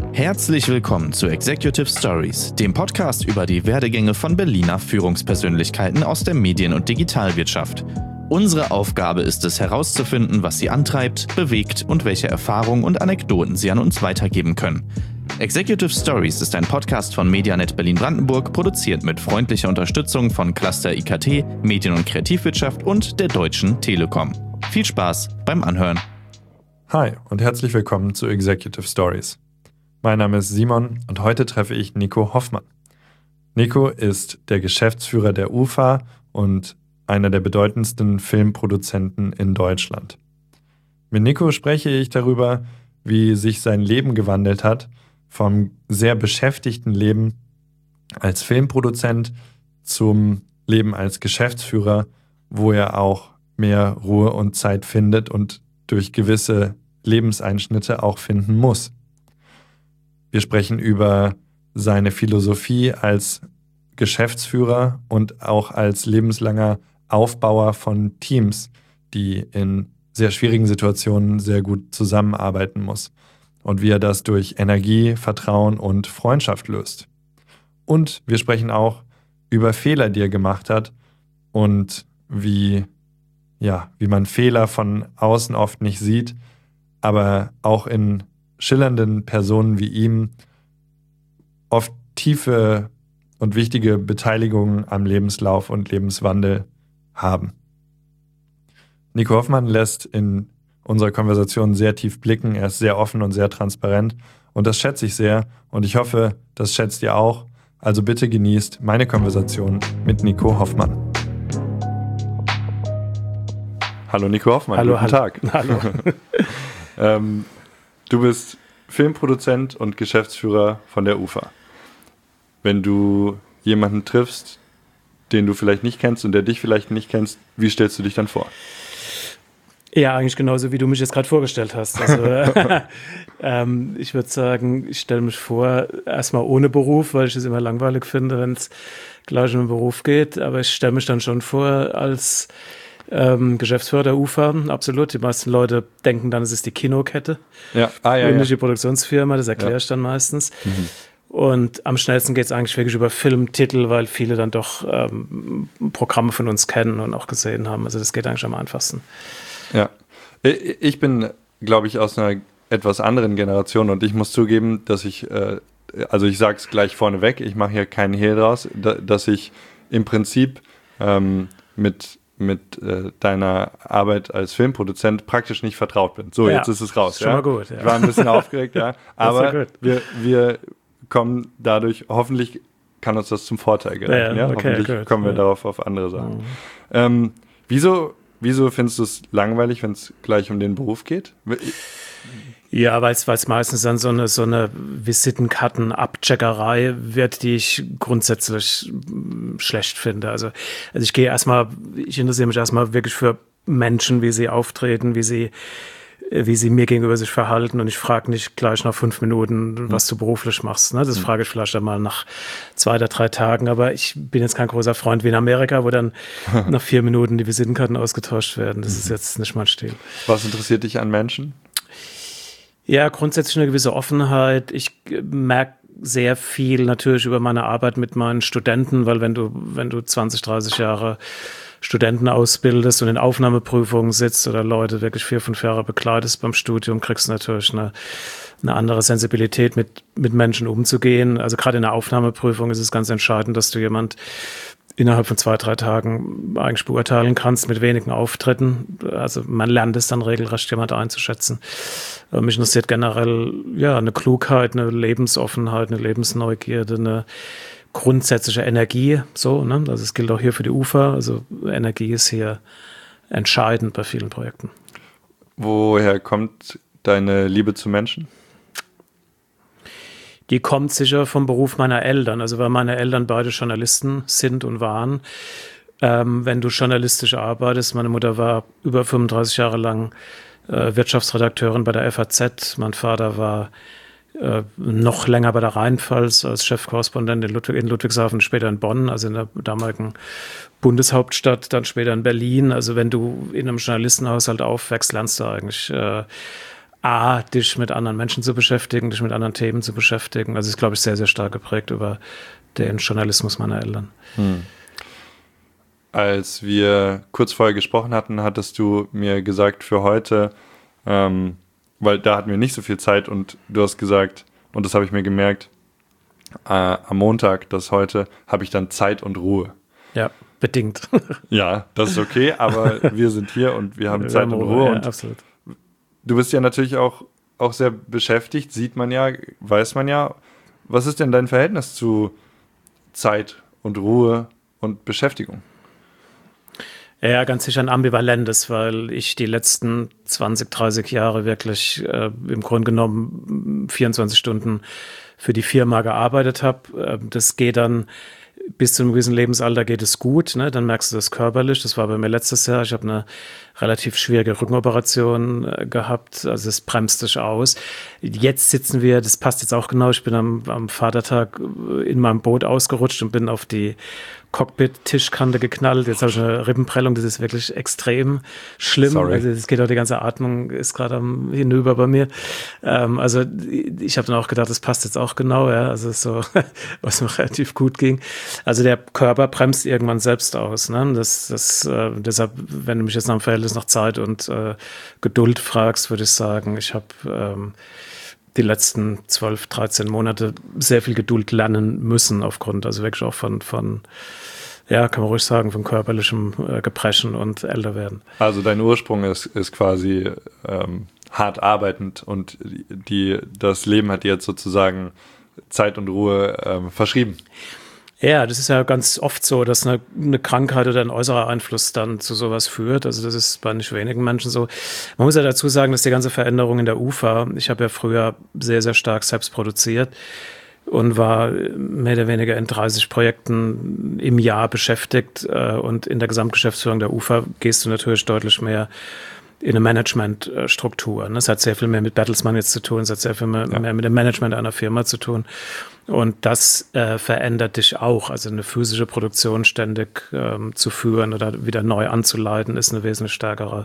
Herzlich willkommen zu Executive Stories, dem Podcast über die Werdegänge von Berliner Führungspersönlichkeiten aus der Medien- und Digitalwirtschaft. Unsere Aufgabe ist es herauszufinden, was sie antreibt, bewegt und welche Erfahrungen und Anekdoten sie an uns weitergeben können. Executive Stories ist ein Podcast von Medianet Berlin-Brandenburg, produziert mit freundlicher Unterstützung von Cluster IKT, Medien- und Kreativwirtschaft und der Deutschen Telekom. Viel Spaß beim Anhören. Hi und herzlich willkommen zu Executive Stories. Mein Name ist Simon und heute treffe ich Nico Hoffmann. Nico ist der Geschäftsführer der UFA und einer der bedeutendsten Filmproduzenten in Deutschland. Mit Nico spreche ich darüber, wie sich sein Leben gewandelt hat, vom sehr beschäftigten Leben als Filmproduzent zum Leben als Geschäftsführer, wo er auch mehr Ruhe und Zeit findet und durch gewisse Lebenseinschnitte auch finden muss. Wir sprechen über seine Philosophie als Geschäftsführer und auch als lebenslanger Aufbauer von Teams, die in sehr schwierigen Situationen sehr gut zusammenarbeiten muss und wie er das durch Energie, Vertrauen und Freundschaft löst. Und wir sprechen auch über Fehler, die er gemacht hat und wie man Fehler von außen oft nicht sieht, aber auch in schillernden Personen wie ihm oft tiefe und wichtige Beteiligungen am Lebenslauf und Lebenswandel haben. Nico Hoffmann lässt in unserer Konversation sehr tief blicken, er ist sehr offen und sehr transparent und das schätze ich sehr und ich hoffe, das schätzt ihr auch. Also bitte genießt meine Konversation mit Nico Hoffmann. Hallo Nico Hoffmann, hallo, guten Tag. Hallo. Du bist Filmproduzent und Geschäftsführer von der UFA. Wenn du jemanden triffst, den du vielleicht nicht kennst und der dich vielleicht nicht kennst, wie stellst du dich dann vor? Ja, eigentlich genauso, wie du mich jetzt gerade vorgestellt hast. Also, ich würde sagen, ich stelle mich vor, erstmal ohne Beruf, weil ich es immer langweilig finde, wenn es gleich um den Beruf geht. Aber ich stelle mich dann schon vor als Geschäftsführer der UFA, absolut. Die meisten Leute denken dann, es ist die Kinokette. Und nicht die Produktionsfirma, das erkläre ich dann meistens. Mhm. Und am schnellsten geht es eigentlich wirklich über Filmtitel, weil viele dann doch Programme von uns kennen und auch gesehen haben. Also das geht eigentlich am einfachsten. Ja, ich bin, glaube ich, aus einer etwas anderen Generation und ich muss zugeben, dass ich sage es gleich vorneweg, ich mache hier keinen Hehl draus, dass ich im Prinzip mit deiner Arbeit als Filmproduzent praktisch nicht vertraut bin. So, jetzt ist es raus. Ist schon mal gut. Ja. Ich war ein bisschen aufgeregt, ja. Aber wir kommen dadurch, hoffentlich kann uns das zum Vorteil gereichen. Ja? Okay, hoffentlich kommen wir darauf auf andere Sachen. Wieso findest du es langweilig, wenn es gleich um den Beruf geht? Ja, weil es meistens dann so eine Visitenkarten-Abcheckerei wird, die ich grundsätzlich schlecht finde. Also ich interessiere mich erstmal wirklich für Menschen, wie sie auftreten, wie sie mir gegenüber sich verhalten und ich frage nicht gleich nach 5 Minuten, was du beruflich machst. Ne? Das frage ich vielleicht einmal nach 2 oder 3 Tagen, aber ich bin jetzt kein großer Freund wie in Amerika, wo dann nach 4 Minuten die Visitenkarten ausgetauscht werden. Das ist jetzt nicht mein Stil. Was interessiert dich an Menschen? Ja, grundsätzlich eine gewisse Offenheit. Ich merke sehr viel natürlich über meine Arbeit mit meinen Studenten, weil wenn du 20, 30 Jahre Studenten ausbildest und in Aufnahmeprüfungen sitzt oder Leute wirklich 4, 5 Jahre begleitest beim Studium, kriegst du natürlich eine andere Sensibilität, mit Menschen umzugehen. Also gerade in der Aufnahmeprüfung ist es ganz entscheidend, dass du jemand innerhalb von 2, 3 Tagen eigentlich beurteilen kannst mit wenigen Auftritten. Also man lernt es dann regelrecht, jemand einzuschätzen. Mich interessiert generell eine Klugheit, eine Lebensoffenheit, eine Lebensneugierde, eine grundsätzliche Energie. So, ne? Also es gilt auch hier für die UFA. Also Energie ist hier entscheidend bei vielen Projekten. Woher kommt deine Liebe zu Menschen? Die kommt sicher vom Beruf meiner Eltern. Also weil meine Eltern beide Journalisten sind und waren. Wenn du journalistisch arbeitest, meine Mutter war über 35 Jahre lang Wirtschaftsredakteurin bei der FAZ. Mein Vater war noch länger bei der Rheinpfalz als Chefkorrespondent in Ludwigshafen, später in Bonn, also in der damaligen Bundeshauptstadt, dann später in Berlin. Also wenn du in einem Journalistenhaushalt aufwächst, lernst du eigentlich dich mit anderen Menschen zu beschäftigen, dich mit anderen Themen zu beschäftigen. Also ist, glaube ich, sehr, sehr stark geprägt über den Journalismus meiner Eltern. Als wir kurz vorher gesprochen hatten, hattest du mir gesagt für heute, weil da hatten wir nicht so viel Zeit und du hast gesagt, und das habe ich mir gemerkt, am Montag, das heute, habe ich dann Zeit und Ruhe. Ja, bedingt. Ja, das ist okay, aber wir sind hier und wir haben Zeit und Ruhe. Ja, und absolut. du bist ja natürlich auch sehr beschäftigt, sieht man ja, weiß man ja. Was ist denn dein Verhältnis zu Zeit und Ruhe und Beschäftigung? Ja, ganz sicher ein ambivalentes, weil ich die letzten 20, 30 Jahre wirklich im Grunde genommen 24 Stunden für die Firma gearbeitet habe. Das geht dann bis zu einem gewissen Lebensalter geht es gut, ne? Dann merkst du das körperlich. Das war bei mir letztes Jahr. Ich habe eine relativ schwierige Rückenoperation gehabt. Also es bremst dich aus. Jetzt sitzen wir, das passt jetzt auch genau, ich bin am Vatertag in meinem Boot ausgerutscht und bin auf die Cockpit-Tischkante geknallt. Jetzt habe ich eine Rippenprellung, das ist wirklich extrem schlimm. Sorry. Also es geht auch, die ganze Atmung ist gerade hinüber bei mir. Also ich habe dann auch gedacht, das passt jetzt auch genau, ja. Also so, was mir relativ gut ging. Also der Körper bremst irgendwann selbst aus. Ne? Deshalb, wenn du mich jetzt nach dem Verhältnis nach Zeit und Geduld fragst, würde ich sagen, ich habe die letzten 12, 13 Monate sehr viel Geduld lernen müssen aufgrund, also wirklich auch von ja, kann man ruhig sagen, von körperlichem Gebrechen und Älterwerden. Also dein Ursprung ist quasi hart arbeitend und das Leben hat dir jetzt sozusagen Zeit und Ruhe verschrieben. Ja, das ist ja ganz oft so, dass eine Krankheit oder ein äußerer Einfluss dann zu sowas führt. Also das ist bei nicht wenigen Menschen so. Man muss ja dazu sagen, dass die ganze Veränderung in der UFA, ich habe ja früher sehr, sehr stark selbst produziert und war mehr oder weniger in 30 Projekten im Jahr beschäftigt. Und in der Gesamtgeschäftsführung der UFA gehst du natürlich deutlich mehr in eine Managementstruktur. Das hat sehr viel mehr mit Bertelsmann jetzt zu tun, es hat sehr viel mehr mit dem Management einer Firma zu tun. Und das verändert dich auch. Also eine physische Produktion ständig zu führen oder wieder neu anzuleiten, ist eine wesentlich stärkere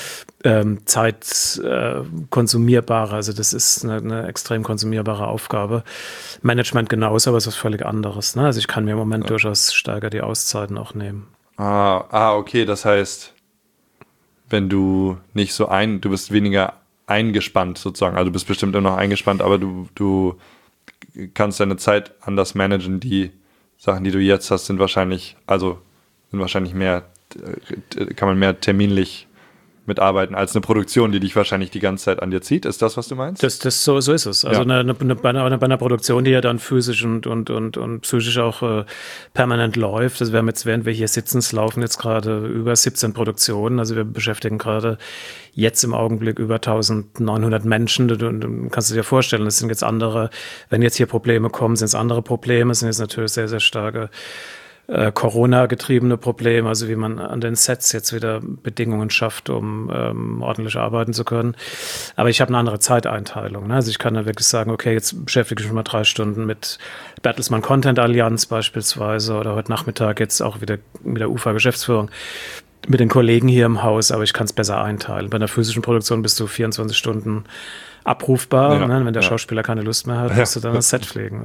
Zeit konsumierbare. Also das ist eine extrem konsumierbare Aufgabe. Management genauso, aber es ist was völlig anderes. Ne? Also ich kann mir im Moment durchaus stärker die Auszeiten auch nehmen. Okay, das heißt, wenn du nicht so du bist weniger eingespannt sozusagen, also du bist bestimmt immer noch eingespannt, aber du kannst deine Zeit anders managen. Die Sachen, die du jetzt hast, sind wahrscheinlich mehr, kann man mehr terminlich mitarbeiten als eine Produktion, die dich wahrscheinlich die ganze Zeit an dir zieht. Ist das, was du meinst? So ist es. Also ja. Bei einer Produktion, die ja dann physisch und psychisch auch permanent läuft. Also während wir hier sitzen, es laufen jetzt gerade über 17 Produktionen. Also wir beschäftigen gerade jetzt im Augenblick über 1900 Menschen. Du kannst dir ja vorstellen, das sind jetzt andere, wenn jetzt hier Probleme kommen, sind es andere Probleme. Es sind jetzt natürlich sehr, sehr starke Corona-getriebene Probleme, also wie man an den Sets jetzt wieder Bedingungen schafft, um ordentlich arbeiten zu können. Aber ich habe eine andere Zeiteinteilung. Ne? Also ich kann dann wirklich sagen, okay, jetzt beschäftige ich mich mal 3 Stunden mit Bertelsmann Content Allianz beispielsweise oder heute Nachmittag jetzt auch wieder mit der UFA-Geschäftsführung mit den Kollegen hier im Haus, aber ich kann es besser einteilen. Bei einer physischen Produktion bist du 24 Stunden abrufbar. Ne? Wenn der Schauspieler keine Lust mehr hat, musst du dann das Set pflegen.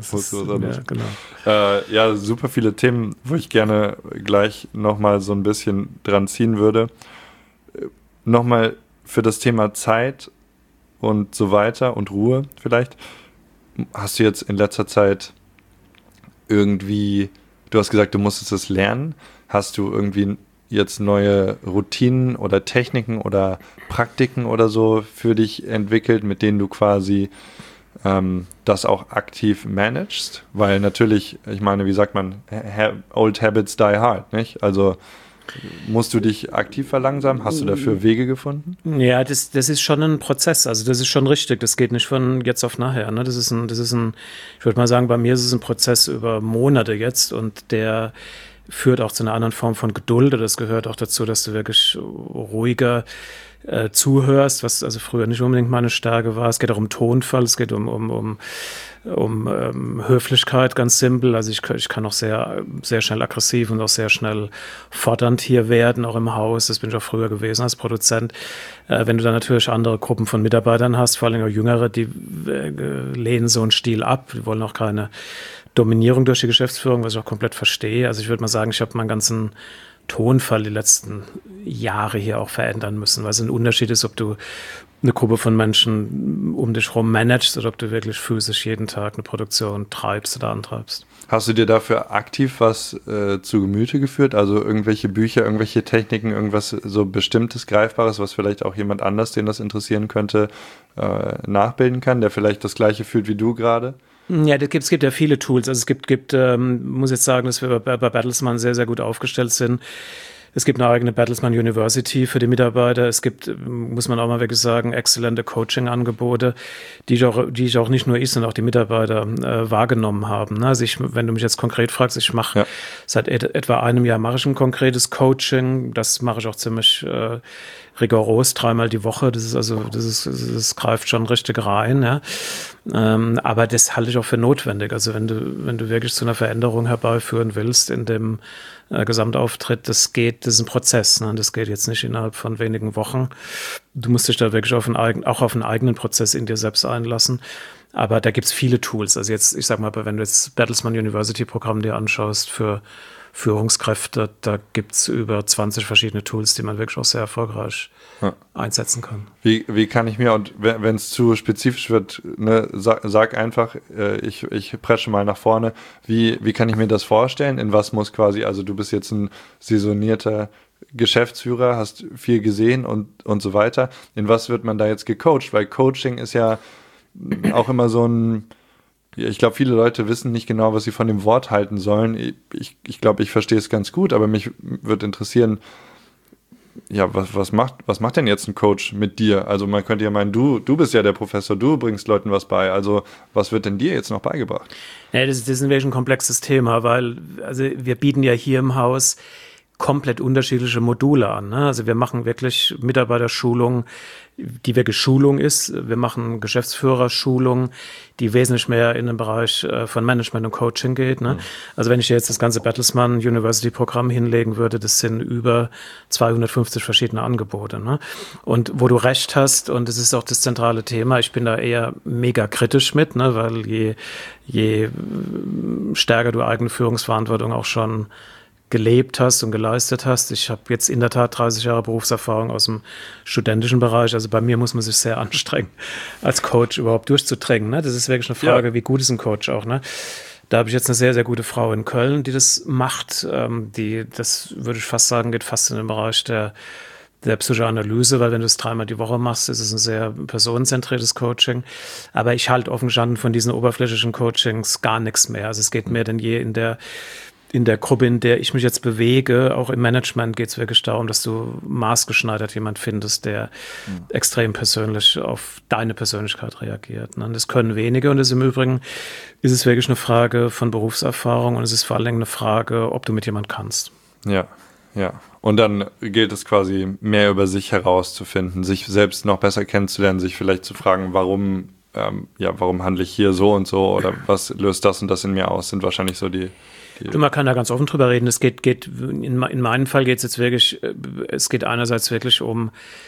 Genau. Super viele Themen, wo ich gerne gleich nochmal so ein bisschen dran ziehen würde. Nochmal für das Thema Zeit und so weiter und Ruhe vielleicht. Hast du jetzt in letzter Zeit irgendwie, du hast gesagt, du musstest es lernen. Hast du irgendwie jetzt neue Routinen oder Techniken oder Praktiken oder so für dich entwickelt, mit denen du quasi das auch aktiv managst? Weil natürlich, ich meine, wie sagt man, old habits die hard, nicht? Also musst du dich aktiv verlangsamen? Hast du dafür Wege gefunden? Ja, das ist schon ein Prozess. Also das ist schon richtig. Das geht nicht von jetzt auf nachher. Ne? Das ist ein, ich würde mal sagen, bei mir ist es ein Prozess über Monate jetzt und der führt auch zu einer anderen Form von Geduld. Das gehört auch dazu, dass du wirklich ruhiger zuhörst, was also früher nicht unbedingt meine Stärke war. Es geht auch um Tonfall, es geht um Höflichkeit, ganz simpel. Also ich kann auch sehr, sehr schnell aggressiv und auch sehr schnell fordernd hier werden, auch im Haus. Das bin ich auch früher gewesen als Produzent. Wenn du dann natürlich andere Gruppen von Mitarbeitern hast, vor allem auch Jüngere, die lehnen so einen Stil ab. Die wollen auch keine Dominierung durch die Geschäftsführung, was ich auch komplett verstehe. Also ich würde mal sagen, ich habe meinen ganzen Tonfall die letzten Jahre hier auch verändern müssen, weil es ein Unterschied ist, ob du eine Gruppe von Menschen um dich herum managst oder ob du wirklich physisch jeden Tag eine Produktion treibst oder antreibst. Hast du dir dafür aktiv was zu Gemüte geführt? Also irgendwelche Bücher, irgendwelche Techniken, irgendwas so Bestimmtes, Greifbares, was vielleicht auch jemand anders, den das interessieren könnte, nachbilden kann, der vielleicht das Gleiche fühlt wie du gerade? Ja, es gibt ja viele Tools. Also es gibt muss jetzt sagen, dass wir bei Bertelsmann sehr, sehr gut aufgestellt sind. Es gibt eine eigene Bertelsmann University für die Mitarbeiter. Es gibt, muss man auch mal wirklich sagen, exzellente Coaching-Angebote, die ich auch nicht nur ich, sondern auch die Mitarbeiter wahrgenommen haben. Also wenn du mich jetzt konkret fragst, ich mache seit etwa einem Jahr mache ich ein konkretes Coaching. Das mache ich auch ziemlich rigoros, 3-mal die Woche. Das greift schon richtig rein. Ja. Aber das halte ich auch für notwendig. Also wenn du wirklich zu einer Veränderung herbeiführen willst in dem Gesamtauftritt, das ist ein Prozess. Ne? Das geht jetzt nicht innerhalb von wenigen Wochen. Du musst dich da wirklich auch auf einen eigenen Prozess in dir selbst einlassen. Aber da gibt es viele Tools. Also jetzt, ich sag mal, wenn du jetzt Bertelsmann University Programm dir anschaust für Führungskräfte, da gibt es über 20 verschiedene Tools, die man wirklich auch sehr erfolgreich einsetzen kann. Wie kann ich mir, und wenn es zu spezifisch wird, ne, sag einfach, ich presche mal nach vorne, wie kann ich mir das vorstellen? In was muss quasi, also du bist jetzt ein saisonierter Geschäftsführer, hast viel gesehen und so weiter. In was wird man da jetzt gecoacht? Weil Coaching ist ja auch immer so ein, ich glaube, viele Leute wissen nicht genau, was sie von dem Wort halten sollen. Ich glaube, ich verstehe es ganz gut, aber mich würde interessieren, ja, was macht denn jetzt ein Coach mit dir? Also man könnte ja meinen, du bist ja der Professor, du bringst Leuten was bei. Also was wird denn dir jetzt noch beigebracht? Ja, das ist wirklich ein komplexes Thema, weil also wir bieten ja hier im Haus komplett unterschiedliche Module an. Ne? Also wir machen wirklich Mitarbeiterschulung, die wirklich Schulung ist. Wir machen Geschäftsführerschulung, die wesentlich mehr in den Bereich von Management und Coaching geht. Ne? Also wenn ich jetzt das ganze Bertelsmann University Programm hinlegen würde, das sind über 250 verschiedene Angebote. Ne? Und wo du recht hast, und das ist auch das zentrale Thema, ich bin da eher mega kritisch mit, ne? Weil je stärker du eigene Führungsverantwortung auch schon gelebt hast und geleistet hast. Ich habe jetzt in der Tat 30 Jahre Berufserfahrung aus dem studentischen Bereich. Also bei mir muss man sich sehr anstrengen, als Coach überhaupt durchzudrängen. Ne? Das ist wirklich eine Frage, wie gut ist ein Coach auch. Ne? Da habe ich jetzt eine sehr, sehr gute Frau in Köln, die das macht. Das würde ich fast sagen, geht fast in den Bereich der Psychoanalyse, weil wenn du es 3-mal die Woche machst, ist es ein sehr personenzentriertes Coaching. Aber ich halte offen gestanden von diesen oberflächlichen Coachings gar nichts mehr. Also es geht mehr denn je in der Gruppe, in der ich mich jetzt bewege, auch im Management geht es wirklich darum, dass du maßgeschneidert jemand findest, der extrem persönlich auf deine Persönlichkeit reagiert. Ne? Das können wenige und im Übrigen ist es wirklich eine Frage von Berufserfahrung und es ist vor allem eine Frage, ob du mit jemand kannst. Ja. Und dann gilt es quasi mehr über sich herauszufinden, sich selbst noch besser kennenzulernen, sich vielleicht zu fragen, warum handle ich hier so und so oder was löst das und das in mir aus, sind wahrscheinlich so die. Man kann da ganz offen drüber reden. Es geht in meinem Fall geht es jetzt wirklich, es geht einerseits wirklich um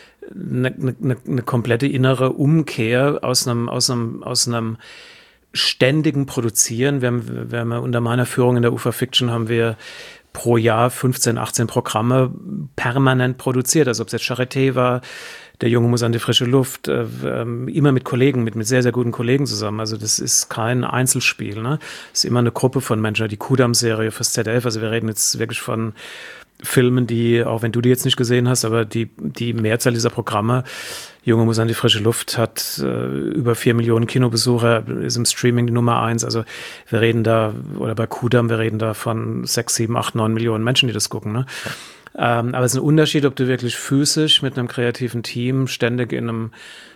eine komplette innere Umkehr aus einem ständigen Produzieren. Wir haben unter meiner Führung in der UFA Fiction haben wir pro Jahr 15, 18 Programme permanent produziert. Also ob es jetzt Charité war, der Junge muss an die frische Luft, immer mit Kollegen, mit sehr, sehr guten Kollegen zusammen. Also das ist kein Einzelspiel. Ne? Es ist immer eine Gruppe von Menschen. Die Kudam-Serie fürs ZDF, also wir reden jetzt wirklich von Filmen, die, auch wenn du die jetzt nicht gesehen hast, aber die Mehrzahl dieser Programme, Junge muss an die frische Luft, hat über 4 Millionen Kinobesucher, ist im Streaming die Nummer 1. Also wir reden da, oder bei Kudam, wir reden da von 6, 7, 8, 9 Millionen Menschen, die das gucken. Ne? Aber es ist ein Unterschied, ob du wirklich physisch mit einem kreativen Team ständig in einem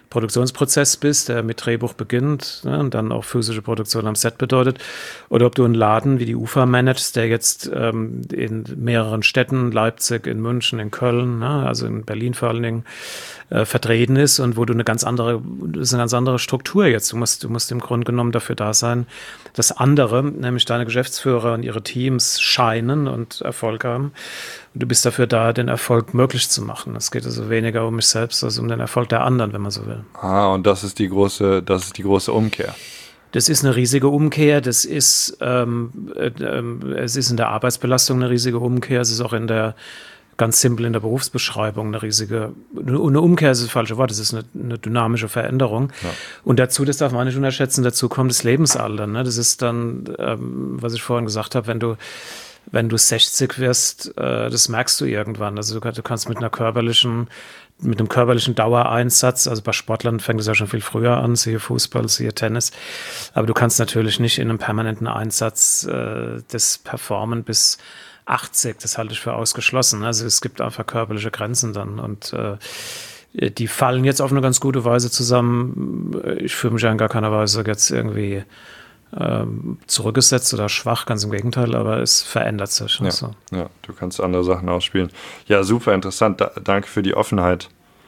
Produktionsprozess bist, der mit Drehbuch beginnt, ne, und dann auch physische Produktion am Set bedeutet, oder ob du einen Laden wie die UFA managst, der jetzt in mehreren Städten, Leipzig, in München, in Köln, ne, also in Berlin vor allen Dingen, vertreten ist und wo du das ist eine ganz andere Struktur jetzt. Du musst im Grunde genommen dafür da sein, dass andere, nämlich deine Geschäftsführer und ihre Teams scheinen und Erfolg haben. Und du bist dafür da, den Erfolg möglich zu machen. Es geht also weniger um mich selbst als um den Erfolg der anderen, wenn man so will. Und das ist die große Umkehr. Das ist eine riesige Umkehr. Das ist, es ist in der Arbeitsbelastung eine riesige Umkehr. Es ist auch ganz simpel in der Berufsbeschreibung eine Umkehr ist das falsche Wort, es ist eine dynamische Veränderung. Ja. Und dazu, das darf man nicht unterschätzen, dazu kommt das Lebensalter. Ne? Das ist dann, was ich vorhin gesagt habe, wenn du 60 wirst, das merkst du irgendwann. Also du kannst mit einem körperlichen Dauereinsatz, also bei Sportlern fängt es ja schon viel früher an, siehe Fußball, siehe Tennis, aber du kannst natürlich nicht in einem permanenten Einsatz das performen bis 80, das halte ich für ausgeschlossen. Also es gibt einfach körperliche Grenzen dann und die fallen jetzt auf eine ganz gute Weise zusammen. Ich fühle mich ja in gar keiner Weise jetzt irgendwie zurückgesetzt oder schwach, ganz im Gegenteil, aber es verändert sich. Ja, so. Ja, du kannst andere Sachen ausspielen. Ja, super interessant. Danke für die Offenheit.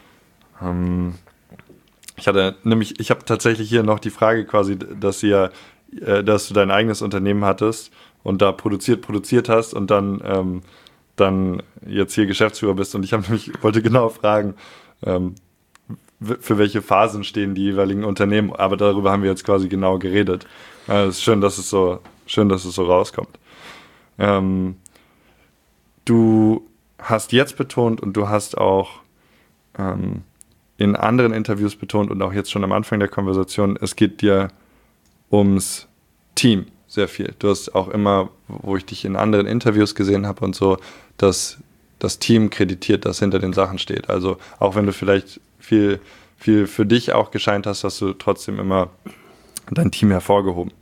Ich habe tatsächlich hier noch die Frage quasi, dass du dein eigenes Unternehmen hattest und da produziert hast und dann jetzt hier Geschäftsführer bist. Und ich wollte genau fragen, für welche Phasen stehen die jeweiligen Unternehmen. Aber darüber haben wir jetzt quasi genau geredet. Es ist schön, dass es so rauskommt. Du hast jetzt betont und du hast auch in anderen Interviews betont und auch jetzt schon am Anfang der Konversation, es geht dir ums Team sehr viel. Du hast auch immer, wo ich dich in anderen Interviews gesehen habe und so, dass das Team kreditiert, das hinter den Sachen steht. Also auch wenn du vielleicht viel für dich auch gescheint hast, hast du trotzdem immer dein Team hervorgehoben.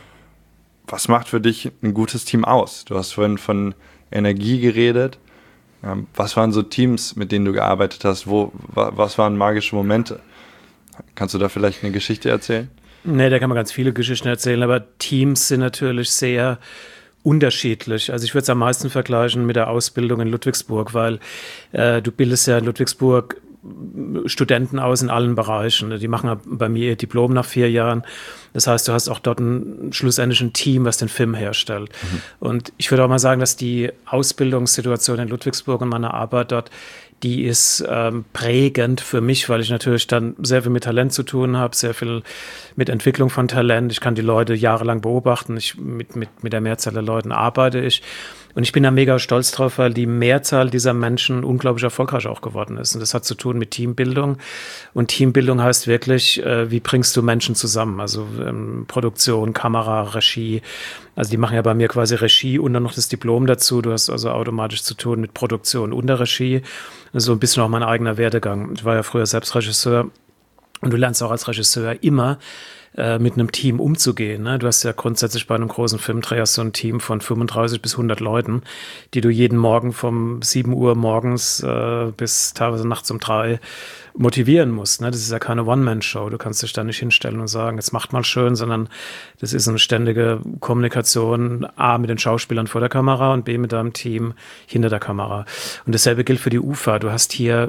Was macht für dich ein gutes Team aus? Du hast vorhin von Energie geredet. Was waren so Teams, mit denen du gearbeitet hast? Was waren magische Momente? Kannst du da vielleicht eine Geschichte erzählen? Nee, da kann man ganz viele Geschichten erzählen, aber Teams sind natürlich sehr unterschiedlich. Also ich würde es am meisten vergleichen mit der Ausbildung in Ludwigsburg, weil du bildest ja in Ludwigsburg Studenten aus in allen Bereichen. Die machen bei mir ihr Diplom nach 4 Jahren. Das heißt, du hast auch dort schlussendlich ein Team, was den Film herstellt. Mhm. Und ich würde auch mal sagen, dass die Ausbildungssituation in Ludwigsburg und meine Arbeit dort, die ist prägend für mich, weil ich natürlich dann sehr viel mit Talent zu tun habe, sehr viel mit Entwicklung von Talent. Ich kann die Leute jahrelang beobachten. Mit der Mehrzahl der Leuten arbeite ich. Und ich bin da mega stolz drauf, weil die Mehrzahl dieser Menschen unglaublich erfolgreich auch geworden ist. Und das hat zu tun mit Teambildung. Und Teambildung heißt wirklich, wie bringst du Menschen zusammen? Also Produktion, Kamera, Regie. Also die machen ja bei mir quasi Regie und dann noch das Diplom dazu. Du hast also automatisch zu tun mit Produktion und der Regie. So ein bisschen auch mein eigener Werdegang. Ich war ja früher selbst Regisseur. Und du lernst auch als Regisseur immer mit einem Team umzugehen. Ne? Du hast ja grundsätzlich bei einem großen Filmdreh so ein Team von 35 bis 100 Leuten, die du jeden Morgen vom 7 Uhr morgens bis teilweise nachts um 3 motivieren musst. Ne? Das ist ja keine One-Man-Show. Du kannst dich da nicht hinstellen und sagen, jetzt macht mal schön, sondern das ist eine ständige Kommunikation, A, mit den Schauspielern vor der Kamera und B, mit deinem Team hinter der Kamera. Und dasselbe gilt für die UFA. Du hast hier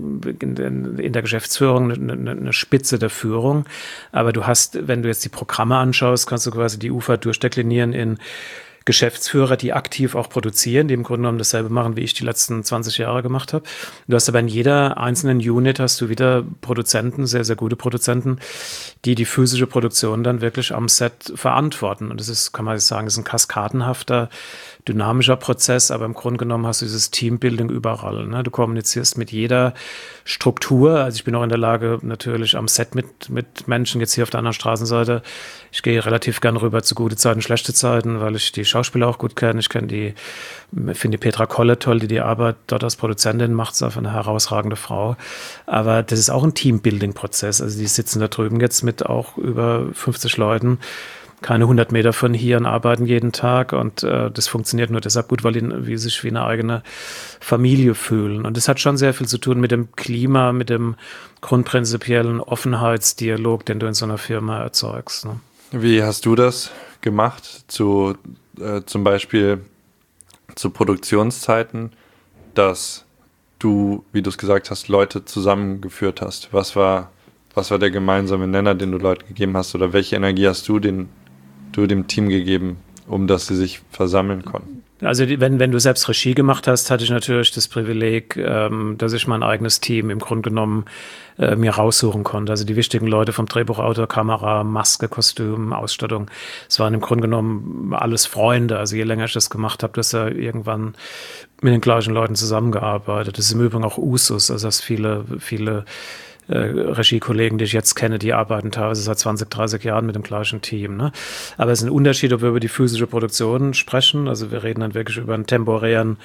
in der Geschäftsführung eine Spitze der Führung, aber du hast, wenn du jetzt die Programme anschaust, kannst du quasi die UFA durchdeklinieren in Geschäftsführer, die aktiv auch produzieren, die im Grunde genommen dasselbe machen, wie ich die letzten 20 Jahre gemacht habe. Du hast aber in jeder einzelnen Unit hast du wieder Produzenten, sehr, sehr gute Produzenten, die physische Produktion dann wirklich am Set verantworten. Und das ist, kann man sagen, ist ein kaskadenhafter, dynamischer Prozess, aber im Grunde genommen hast du dieses Teambuilding überall. Ne? Du kommunizierst mit jeder Struktur. Also ich bin auch in der Lage, natürlich am Set mit Menschen, jetzt hier auf der anderen Straßenseite, ich gehe relativ gern rüber zu gute Zeiten, schlechte Zeiten, weil ich die Schauspieler auch gut kenne. Ich finde die Petra Kolle toll, die Arbeit dort als Produzentin macht, ist einfach eine herausragende Frau. Aber das ist auch ein Teambuilding-Prozess. Also die sitzen da drüben jetzt mit auch über 50 Leuten, keine 100 Meter von hier und arbeiten jeden Tag. Und das funktioniert nur deshalb gut, weil die sich wie eine eigene Familie fühlen. Und das hat schon sehr viel zu tun mit dem Klima, mit dem grundprinzipiellen Offenheitsdialog, den du in so einer Firma erzeugst. Ne? Wie hast du das gemacht, zum Beispiel zu Produktionszeiten, dass du, wie du es gesagt hast, Leute zusammengeführt hast? Was war der gemeinsame Nenner, den du Leuten gegeben hast? Oder welche Energie hast du dem Team gegeben, um dass sie sich versammeln konnten? Also wenn du selbst Regie gemacht hast, hatte ich natürlich das Privileg, dass ich mein eigenes Team im Grunde genommen mir raussuchen konnte. Also die wichtigen Leute vom Drehbuchautor, Kamera, Maske, Kostüm, Ausstattung. Es waren im Grunde genommen alles Freunde. Also je länger ich das gemacht habe, dass ja irgendwann mit den gleichen Leuten zusammengearbeitet. Das ist im Übrigen auch Usus. Also dass viele Regiekollegen, die ich jetzt kenne, die arbeiten teilweise seit 20, 30 Jahren mit dem gleichen Team. Ne? Aber es ist ein Unterschied, ob wir über die physische Produktion sprechen. Also wir reden dann wirklich über einen temporären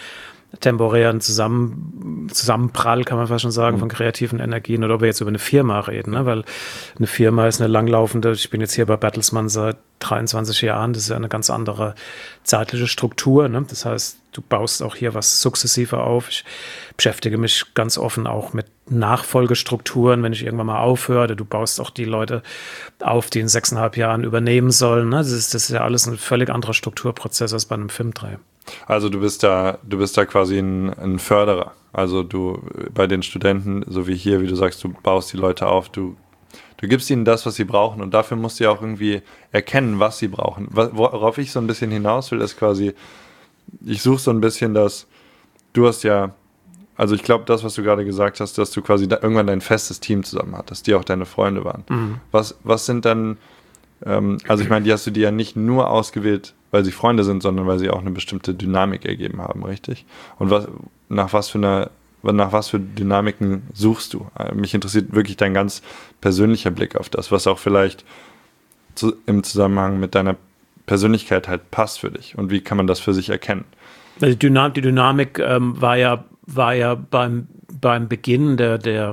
Zusammenprall, kann man fast schon sagen, von kreativen Energien, oder ob wir jetzt über eine Firma reden, ne? Weil eine Firma ist eine langlaufende, ich bin jetzt hier bei Bertelsmann seit 23 Jahren, das ist ja eine ganz andere zeitliche Struktur, ne? Das heißt, du baust auch hier was sukzessive auf. Ich beschäftige mich ganz offen auch mit Nachfolgestrukturen, wenn ich irgendwann mal aufhöre. Du baust auch die Leute auf, die in 6,5 Jahren übernehmen sollen. Ne? Das ist ja alles ein völlig anderer Strukturprozess als bei einem Filmdreh. Also du bist da quasi ein Förderer. Also du bei den Studenten, so wie hier, wie du sagst, du baust die Leute auf, du gibst ihnen das, was sie brauchen, und dafür musst du ja auch irgendwie erkennen, was sie brauchen. Worauf ich so ein bisschen hinaus will, ist quasi, ich suche so ein bisschen du hast ja, also ich glaube, das, was du gerade gesagt hast, dass du quasi irgendwann dein festes Team zusammen hattest, die auch deine Freunde waren. Mhm. Was sind dann, also ich meine, die hast du dir ja nicht nur ausgewählt, weil sie Freunde sind, sondern weil sie auch eine bestimmte Dynamik ergeben haben, richtig? Und nach was für Dynamiken suchst du? Mich interessiert wirklich dein ganz persönlicher Blick auf das, was auch vielleicht im Zusammenhang mit deiner Persönlichkeit halt passt für dich. Und wie kann man das für sich erkennen? Also die Dynamik war ja beim Beginn der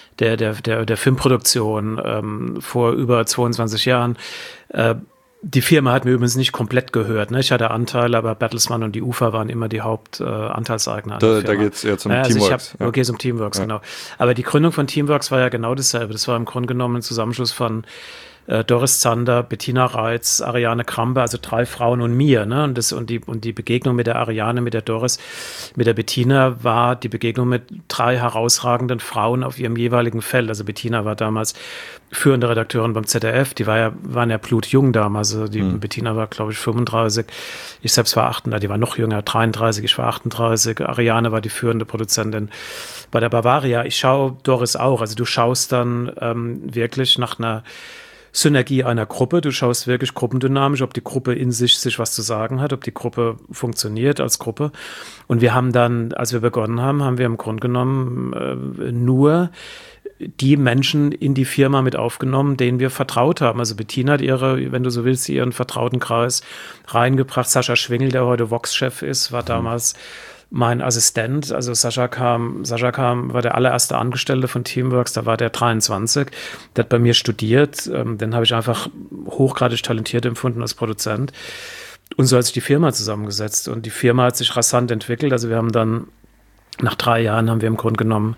Filmproduktion vor über 22 Jahren. Die Firma hat mir übrigens nicht komplett gehört. Ne? Ich hatte Anteile, aber Bertelsmann und die UFA waren immer die Hauptanteilseigner. Da geht es eher zum Teamworks. Okay, zum Teamworks, genau. Aber die Gründung von Teamworks war ja genau dasselbe. Das war im Grunde genommen ein Zusammenschluss von Doris Zander, Bettina Reitz, Ariane Krambe, also 3 Frauen und mir. Ne? Und die Begegnung mit der Ariane, mit der Doris, mit der Bettina war die Begegnung mit 3 herausragenden Frauen auf ihrem jeweiligen Feld. Also Bettina war damals führende Redakteurin beim ZDF, die waren ja blutjung damals. Also Bettina war, glaube ich, 35. Ich selbst war 38, die war noch jünger, 33, ich war 38. Ariane war die führende Produzentin bei der Bavaria. Ich schaue Doris auch. Also du schaust dann wirklich nach einer Synergie einer Gruppe. Du schaust wirklich gruppendynamisch, ob die Gruppe in sich was zu sagen hat, ob die Gruppe funktioniert als Gruppe. Und wir haben dann, als wir begonnen haben, haben wir im Grunde genommen nur die Menschen in die Firma mit aufgenommen, denen wir vertraut haben. Also Bettina hat wenn du so willst, ihren vertrauten Kreis reingebracht. Sascha Schwingel, der heute Vox-Chef ist, war damals mein Assistent. Also Sascha war der allererste Angestellte von Teamworks, da war der 23, der hat bei mir studiert, den habe ich einfach hochgradig talentiert empfunden als Produzent. Und so hat sich die Firma zusammengesetzt und die Firma hat sich rasant entwickelt. Also wir haben dann nach 3 Jahren haben wir im Grunde genommen,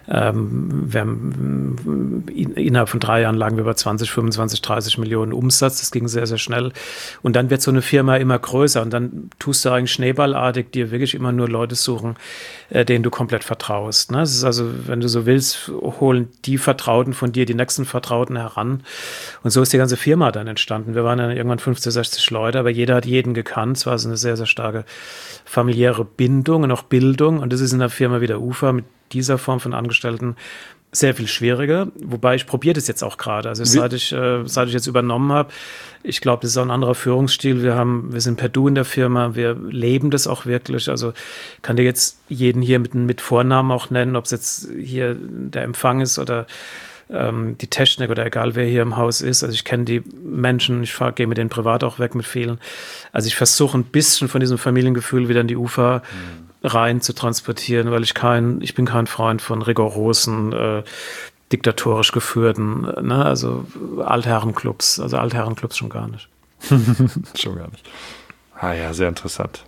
innerhalb von 3 Jahren lagen wir über 20, 25, 30 Millionen Umsatz. Das ging sehr, sehr schnell. Und dann wird so eine Firma immer größer und dann tust du eigentlich schneeballartig dir wirklich immer nur Leute suchen, denen du komplett vertraust. Ne? Das ist also, wenn du so willst, holen die Vertrauten von dir die nächsten Vertrauten heran. Und so ist die ganze Firma dann entstanden. Wir waren dann irgendwann 50, 60 Leute, aber jeder hat jeden gekannt. Es war also eine sehr, sehr starke familiäre Bindung und auch Bildung. Und das ist in der Firma wie der UFA mit dieser Form von Angestellten sehr viel schwieriger, wobei ich probiere das jetzt auch gerade. Also seit ich jetzt übernommen habe, ich glaube, das ist auch ein anderer Führungsstil. Wir sind per Du in der Firma, wir leben das auch wirklich. Also kann dir jetzt jeden hier mit Vornamen auch nennen, ob es jetzt hier der Empfang ist oder die Technik oder egal wer hier im Haus ist. Also ich kenne die Menschen, ich gehe mit denen privat auch weg mit vielen. Also ich versuche ein bisschen von diesem Familiengefühl wieder in die UFA rein zu transportieren, weil ich bin kein Freund von rigorosen, diktatorisch geführten, ne? Also Altherrenclubs schon gar nicht. Schon gar nicht. Ah ja, sehr interessant.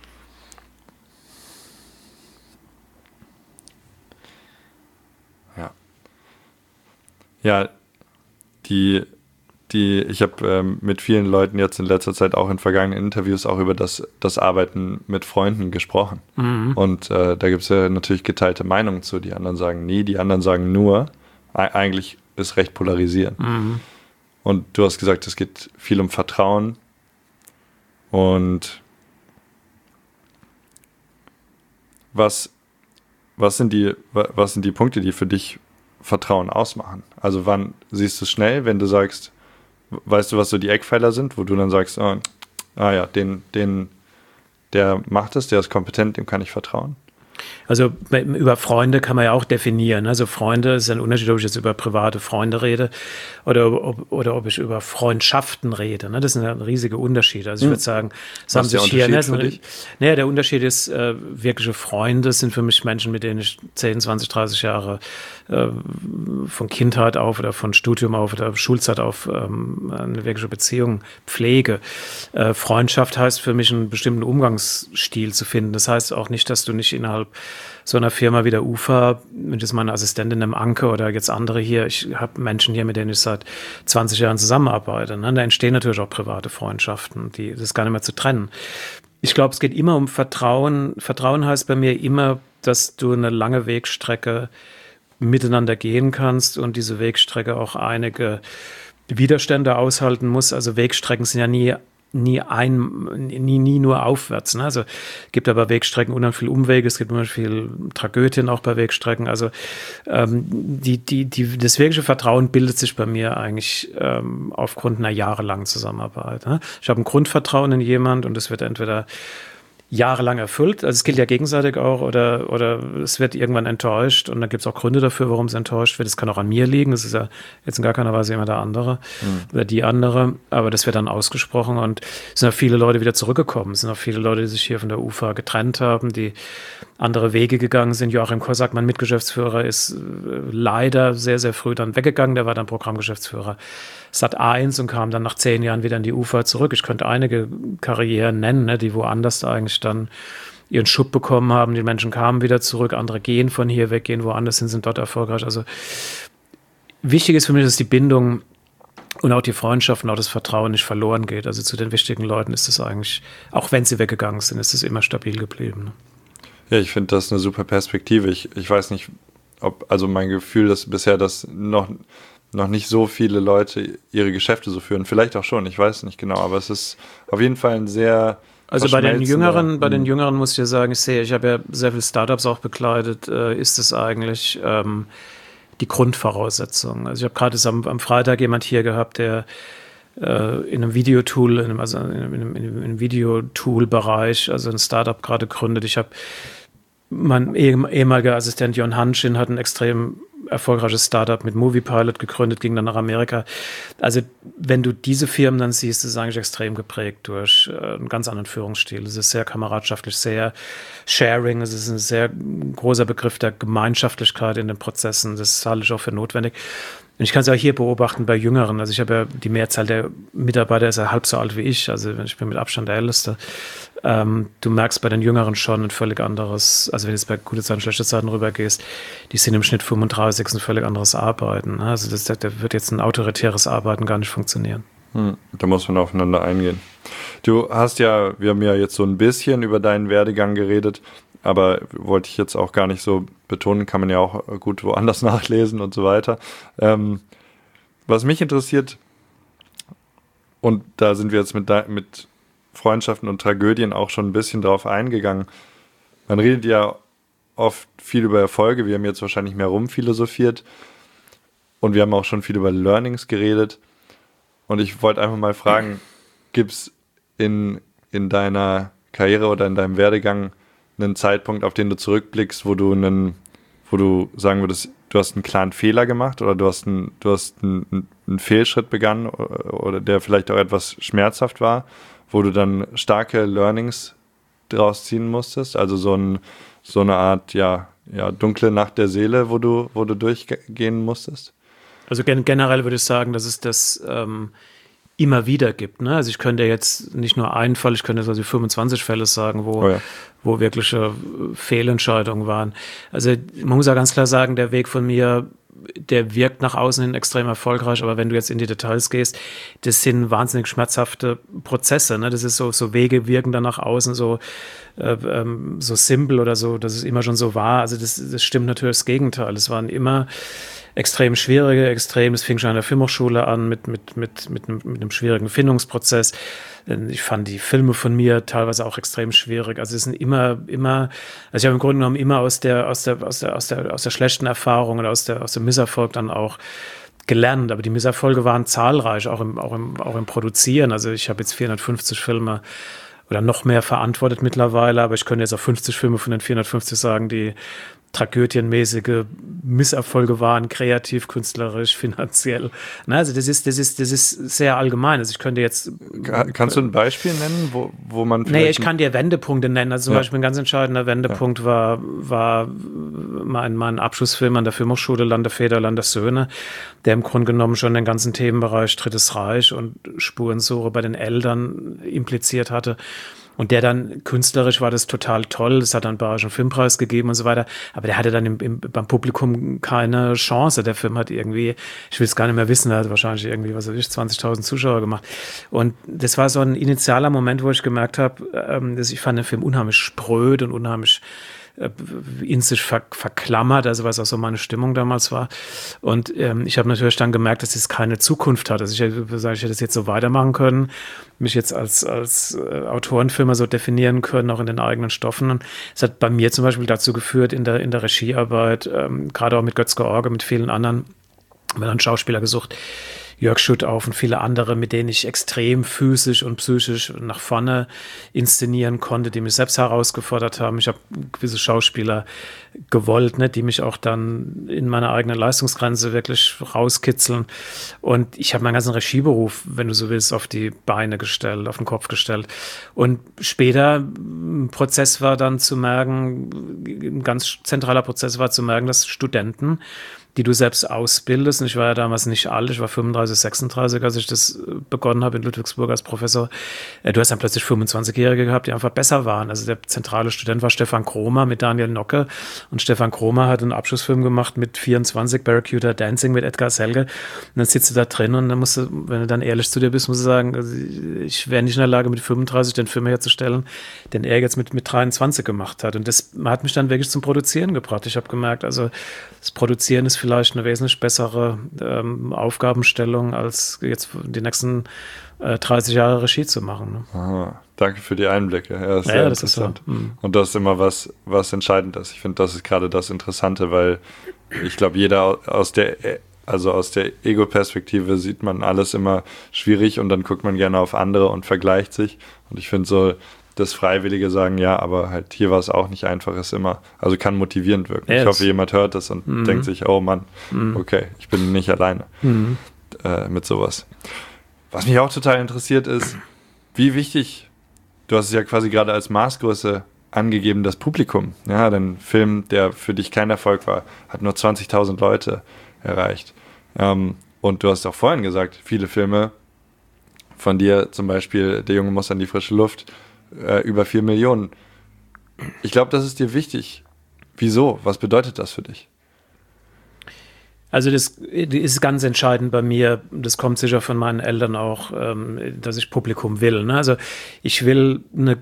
Ja. Ja, ich habe mit vielen Leuten jetzt in letzter Zeit auch in vergangenen Interviews auch über das Arbeiten mit Freunden gesprochen. Und da gibt es ja natürlich geteilte Meinungen zu. Die anderen sagen nie, die anderen sagen nur. Eigentlich ist recht polarisierend. Und du hast gesagt, es geht viel um Vertrauen. Und was sind die Punkte, die für dich Vertrauen ausmachen? Also wann siehst du es schnell, wenn du sagst, weißt du, was so die Eckpfeiler sind, wo du dann sagst, ja, der macht es, der ist kompetent, dem kann ich vertrauen? Also über Freunde kann man ja auch definieren. Also Freunde ist ein Unterschied, ob ich jetzt über private Freunde rede oder ob ich über Freundschaften rede. Das sind ja riesige Unterschiede. Also ich würde sagen, es haben sich hier... Der Unterschied ist, wirkliche Freunde sind für mich Menschen, mit denen ich 10, 20, 30 Jahre von Kindheit auf oder von Studium auf oder Schulzeit auf eine wirkliche Beziehung pflege. Freundschaft heißt für mich, einen bestimmten Umgangsstil zu finden. Das heißt auch nicht, dass du nicht innerhalb so einer Firma wie der UFA, wenn das meine Assistentin im Anke oder jetzt andere hier, ich habe Menschen hier, mit denen ich seit 20 Jahren zusammenarbeite. Da entstehen natürlich auch private Freundschaften, das ist gar nicht mehr zu trennen. Ich glaube, es geht immer um Vertrauen. Vertrauen heißt bei mir immer, dass du eine lange Wegstrecke miteinander gehen kannst und diese Wegstrecke auch einige Widerstände aushalten muss. Also Wegstrecken sind ja nie nur aufwärts. Also es gibt aber Wegstrecken unheimlich viel Umwege, es gibt unheimlich viel Tragödien auch bei Wegstrecken. Also das wirkliche Vertrauen bildet sich bei mir eigentlich aufgrund einer jahrelangen Zusammenarbeit. Ich habe ein Grundvertrauen in jemand und es wird entweder jahrelang erfüllt, also es gilt ja gegenseitig auch, oder es wird irgendwann enttäuscht und dann gibt es auch Gründe dafür, warum es enttäuscht wird. Es kann auch an mir liegen, das ist ja jetzt in gar keiner Weise immer der andere oder die andere, aber das wird dann ausgesprochen und es sind auch viele Leute wieder zurückgekommen, es sind auch viele Leute, die sich hier von der UFA getrennt haben, die andere Wege gegangen sind. Joachim Kossack, mein Mitgeschäftsführer, ist leider sehr, sehr früh dann weggegangen, der war dann Programmgeschäftsführer Sat.1 und kam dann nach 10 Jahren wieder in die UFA zurück. Ich könnte einige Karrieren nennen, die woanders eigentlich dann ihren Schub bekommen haben. Die Menschen kamen wieder zurück, andere gehen von hier weg, gehen woanders hin, sind dort erfolgreich. Also wichtig ist für mich, dass die Bindung und auch die Freundschaft und auch das Vertrauen nicht verloren geht. Also zu den wichtigen Leuten ist es eigentlich, auch wenn sie weggegangen sind, ist es immer stabil geblieben. Ja, ich finde das eine super Perspektive. Ich weiß nicht, also mein Gefühl ist bisher, dass noch nicht so viele Leute ihre Geschäfte so führen. Vielleicht auch schon, ich weiß nicht genau, aber es ist auf jeden Fall ein sehr... Also bei den Jüngeren muss ich ja sagen, ich habe ja sehr viele Startups auch bekleidet, ist es eigentlich die Grundvoraussetzung. Also ich habe gerade am Freitag jemand hier gehabt, der in einem Videotool, in einem Videotool-Bereich, also ein Startup gerade gründet. Mein ehemaliger Assistent Jon Hanschin hat ein extrem erfolgreiches Startup mit Moviepilot gegründet, ging dann nach Amerika. Also wenn du diese Firmen dann siehst, ist es eigentlich extrem geprägt durch einen ganz anderen Führungsstil. Es ist sehr kameradschaftlich, sehr Sharing, es ist ein sehr großer Begriff der Gemeinschaftlichkeit in den Prozessen. Das halte ich auch für notwendig. Und ich kann es auch hier beobachten bei Jüngeren. Also ich habe ja die Mehrzahl der Mitarbeiter ist ja halb so alt wie ich. Also ich bin mit Abstand der Älteste. Du merkst bei den Jüngeren schon ein völlig anderes, also wenn du jetzt bei gute Zeiten, schlechte Zeiten rübergehst, die sind im Schnitt 35, ein völlig anderes Arbeiten. Also da wird jetzt ein autoritäres Arbeiten gar nicht funktionieren. Da muss man aufeinander eingehen. Wir haben ja jetzt so ein bisschen über deinen Werdegang geredet, aber wollte ich jetzt auch gar nicht so betonen, kann man ja auch gut woanders nachlesen und so weiter. Was mich interessiert, und da sind wir jetzt mit Freundschaften und Tragödien auch schon ein bisschen drauf eingegangen. Man redet ja oft viel über Erfolge, wir haben jetzt wahrscheinlich mehr rumphilosophiert und wir haben auch schon viel über Learnings geredet. Und ich wollte einfach mal fragen, gibt es in deiner Karriere oder in deinem Werdegang einen Zeitpunkt, auf den du zurückblickst, wo du sagen würdest, du hast einen klaren Fehler gemacht oder du hast einen Fehlschritt begangen oder der vielleicht auch etwas schmerzhaft war, wo du dann starke Learnings draus ziehen musstest? Also so eine Art, dunkle Nacht der Seele, wo du durchgehen musstest? Also generell würde ich sagen, dass es immer wieder gibt. Ne? Also ich könnte jetzt nicht nur einen Fall, ich könnte jetzt also 25 Fälle sagen, wo wirkliche Fehlentscheidungen waren. Also man muss ja ganz klar sagen, der Weg von mir, der wirkt nach außen hin extrem erfolgreich, aber wenn du jetzt in die Details gehst, das sind wahnsinnig schmerzhafte Prozesse. Ne? Das ist so Wege wirken dann nach außen so simpel oder so, dass es immer schon so war. Also das stimmt natürlich das Gegenteil. Es waren immer extrem schwierige, das fing schon an der Filmhochschule an mit einem schwierigen Findungsprozess. Ich fand die Filme von mir teilweise auch extrem schwierig. Also es sind immer, also ich habe im Grunde genommen immer aus der schlechten Erfahrung oder aus dem Misserfolg dann auch gelernt. Aber die Misserfolge waren zahlreich, auch im Produzieren. Also ich habe jetzt 450 Filme oder noch mehr verantwortet mittlerweile, aber ich könnte jetzt auch 50 Filme von den 450 sagen, die tragödienmäßige Misserfolge waren, kreativ, künstlerisch, finanziell. Na, also das ist sehr allgemein. Also ich könnte jetzt... Kannst du ein Beispiel nennen, wo man vielleicht... Nee, ich kann dir Wendepunkte nennen. Also zum Beispiel ein ganz entscheidender Wendepunkt war mein Abschlussfilm an der Filmhochschule Landefeder, Landessöhne, der im Grunde genommen schon den ganzen Themenbereich Drittes Reich und Spurensuche bei den Eltern impliziert hatte. Und der dann, künstlerisch war das total toll, es hat dann einen Bayerischen Filmpreis gegeben und so weiter, aber der hatte dann beim Publikum keine Chance. Der Film hat irgendwie, ich will es gar nicht mehr wissen, der hat wahrscheinlich irgendwie, 20.000 Zuschauer gemacht. Und das war so ein initialer Moment, wo ich gemerkt habe, ich fand den Film unheimlich spröd und unheimlich in sich verklammert, also was auch so meine Stimmung damals war. Und ich habe natürlich dann gemerkt, dass es keine Zukunft hat. Also ich hätte das jetzt so weitermachen können, mich jetzt als Autorenfilmer so definieren können, auch in den eigenen Stoffen. Und es hat bei mir zum Beispiel dazu geführt, in der Regiearbeit, gerade auch mit Götz George, mit vielen anderen, haben wir dann Schauspieler gesucht, Jörg Schüttauf und viele andere, mit denen ich extrem physisch und psychisch nach vorne inszenieren konnte, die mich selbst herausgefordert haben. Ich habe gewisse Schauspieler gewollt, ne, die mich auch dann in meiner eigenen Leistungsgrenze wirklich rauskitzeln. Und ich habe meinen ganzen Regieberuf, wenn du so willst, auf die Beine gestellt, auf den Kopf gestellt. Und später ein Prozess war dann zu merken, ein ganz zentraler Prozess war zu merken, dass Studenten, die du selbst ausbildest. Und ich war ja damals nicht alt, ich war 35, 36, als ich das begonnen habe in Ludwigsburg als Professor. Du hast dann plötzlich 25-Jährige gehabt, die einfach besser waren. Also der zentrale Student war Stefan Kromer mit Daniel Nocke. Und Stefan Kromer hat einen Abschlussfilm gemacht mit 24, Barracuda Dancing mit Edgar Selge. Und dann sitzt du da drin und dann musst du, wenn du dann ehrlich zu dir bist, musst du sagen, also ich wäre nicht in der Lage, mit 35 den Film herzustellen, den er jetzt mit 23 gemacht hat. Und das hat mich dann wirklich zum Produzieren gebracht. Ich habe gemerkt, also das Produzieren ist vielleicht eine wesentlich bessere Aufgabenstellung, als jetzt die nächsten 30 Jahre Regie zu machen. Ne? Aha, danke für die Einblicke. Ja, das ist sehr interessant. Ist so. Und das ist immer was Entscheidendes. Ich finde, das ist gerade das Interessante, weil ich glaube, jeder aus der Ego-Perspektive sieht man alles immer schwierig und dann guckt man gerne auf andere und vergleicht sich. Und ich finde so, das freiwillige Sagen, ja, aber halt hier war es auch nicht einfach, ist immer, also kann motivierend wirken. Yes. Ich hoffe, jemand hört das und denkt sich, oh Mann, okay, ich bin nicht alleine mit sowas. Was mich auch total interessiert ist, wie wichtig, du hast es ja quasi gerade als Maßgröße angegeben, das Publikum. Ja, dein Film, der für dich kein Erfolg war, hat nur 20.000 Leute erreicht. Und du hast auch vorhin gesagt, viele Filme von dir, zum Beispiel Der Junge muss an die frische Luft, über 4 Millionen. Ich glaube, das ist dir wichtig. Wieso? Was bedeutet das für dich? Also das ist ganz entscheidend bei mir. Das kommt sicher von meinen Eltern auch, dass ich Publikum will. Ne? Also ich will,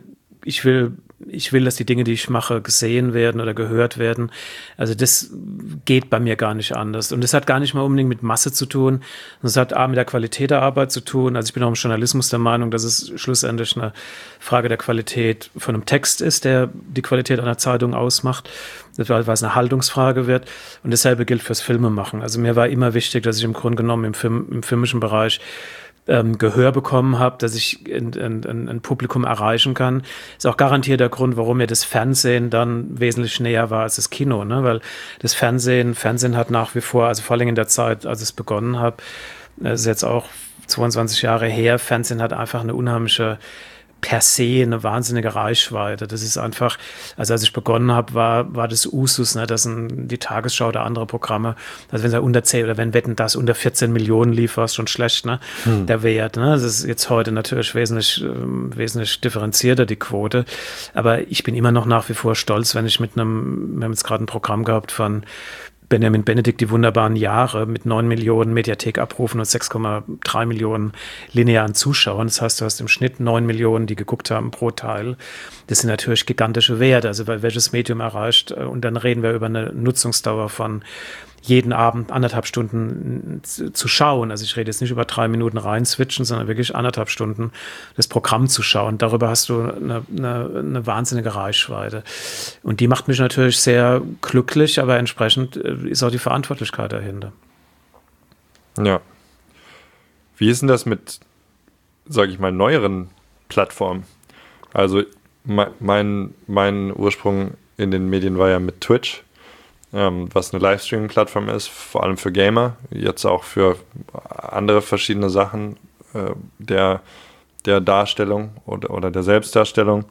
dass die Dinge, die ich mache, gesehen werden oder gehört werden. Also das geht bei mir gar nicht anders. Und das hat gar nicht mal unbedingt mit Masse zu tun. Das hat mit der Qualität der Arbeit zu tun. Also ich bin auch im Journalismus der Meinung, dass es schlussendlich eine Frage der Qualität von einem Text ist, der die Qualität einer Zeitung ausmacht, weil es eine Haltungsfrage wird. Und dasselbe gilt fürs Filmemachen. Also mir war immer wichtig, dass ich im Grunde genommen im filmischen Bereich Gehör bekommen habe, dass ich ein Publikum erreichen kann. Ist auch garantiert der Grund, warum mir das Fernsehen dann wesentlich näher war als das Kino, ne? Weil das Fernsehen hat nach wie vor, also vor allem in der Zeit, als ich es begonnen habe, das ist jetzt auch 22 Jahre her, Fernsehen hat einfach eine unheimliche per se eine wahnsinnige Reichweite. Das ist einfach, also als ich begonnen habe, war das Usus, ne, dass die Tagesschau oder andere Programme, also wenn unter 10 oder wenn Wetten das unter 14 Millionen lief, war es schon schlecht, ne, der Wert. Ne? Das ist jetzt heute natürlich wesentlich differenzierter, die Quote. Aber ich bin immer noch nach wie vor stolz, wenn ich wir haben jetzt gerade ein Programm gehabt von Benjamin Benedikt, die wunderbaren Jahre mit 9 Millionen Mediathek-Abrufen und 6,3 Millionen linearen Zuschauern. Das heißt, du hast im Schnitt 9 Millionen, die geguckt haben pro Teil. Das sind natürlich gigantische Werte, also welches Medium erreicht. Und dann reden wir über eine Nutzungsdauer von jeden Abend 1,5 Stunden zu schauen. Also ich rede jetzt nicht über 3 Minuten rein switchen, sondern wirklich 1,5 Stunden das Programm zu schauen. Darüber hast du eine wahnsinnige Reichweite. Und die macht mich natürlich sehr glücklich, aber entsprechend ist auch die Verantwortlichkeit dahinter. Ja. Wie ist denn das mit, sage ich mal, neueren Plattformen? Also mein Ursprung in den Medien war ja mit Twitch, was eine Livestreaming-Plattform ist, vor allem für Gamer, jetzt auch für andere verschiedene Sachen der Darstellung oder der Selbstdarstellung.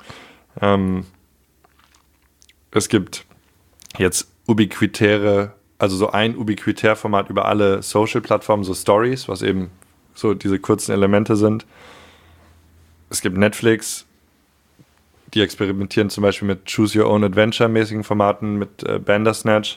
Es gibt jetzt also so ein Ubiquitär-Format über alle Social-Plattformen, so Stories, was eben so diese kurzen Elemente sind. Es gibt Netflix, die experimentieren zum Beispiel mit Choose-Your-Own-Adventure-mäßigen Formaten, mit Bandersnatch.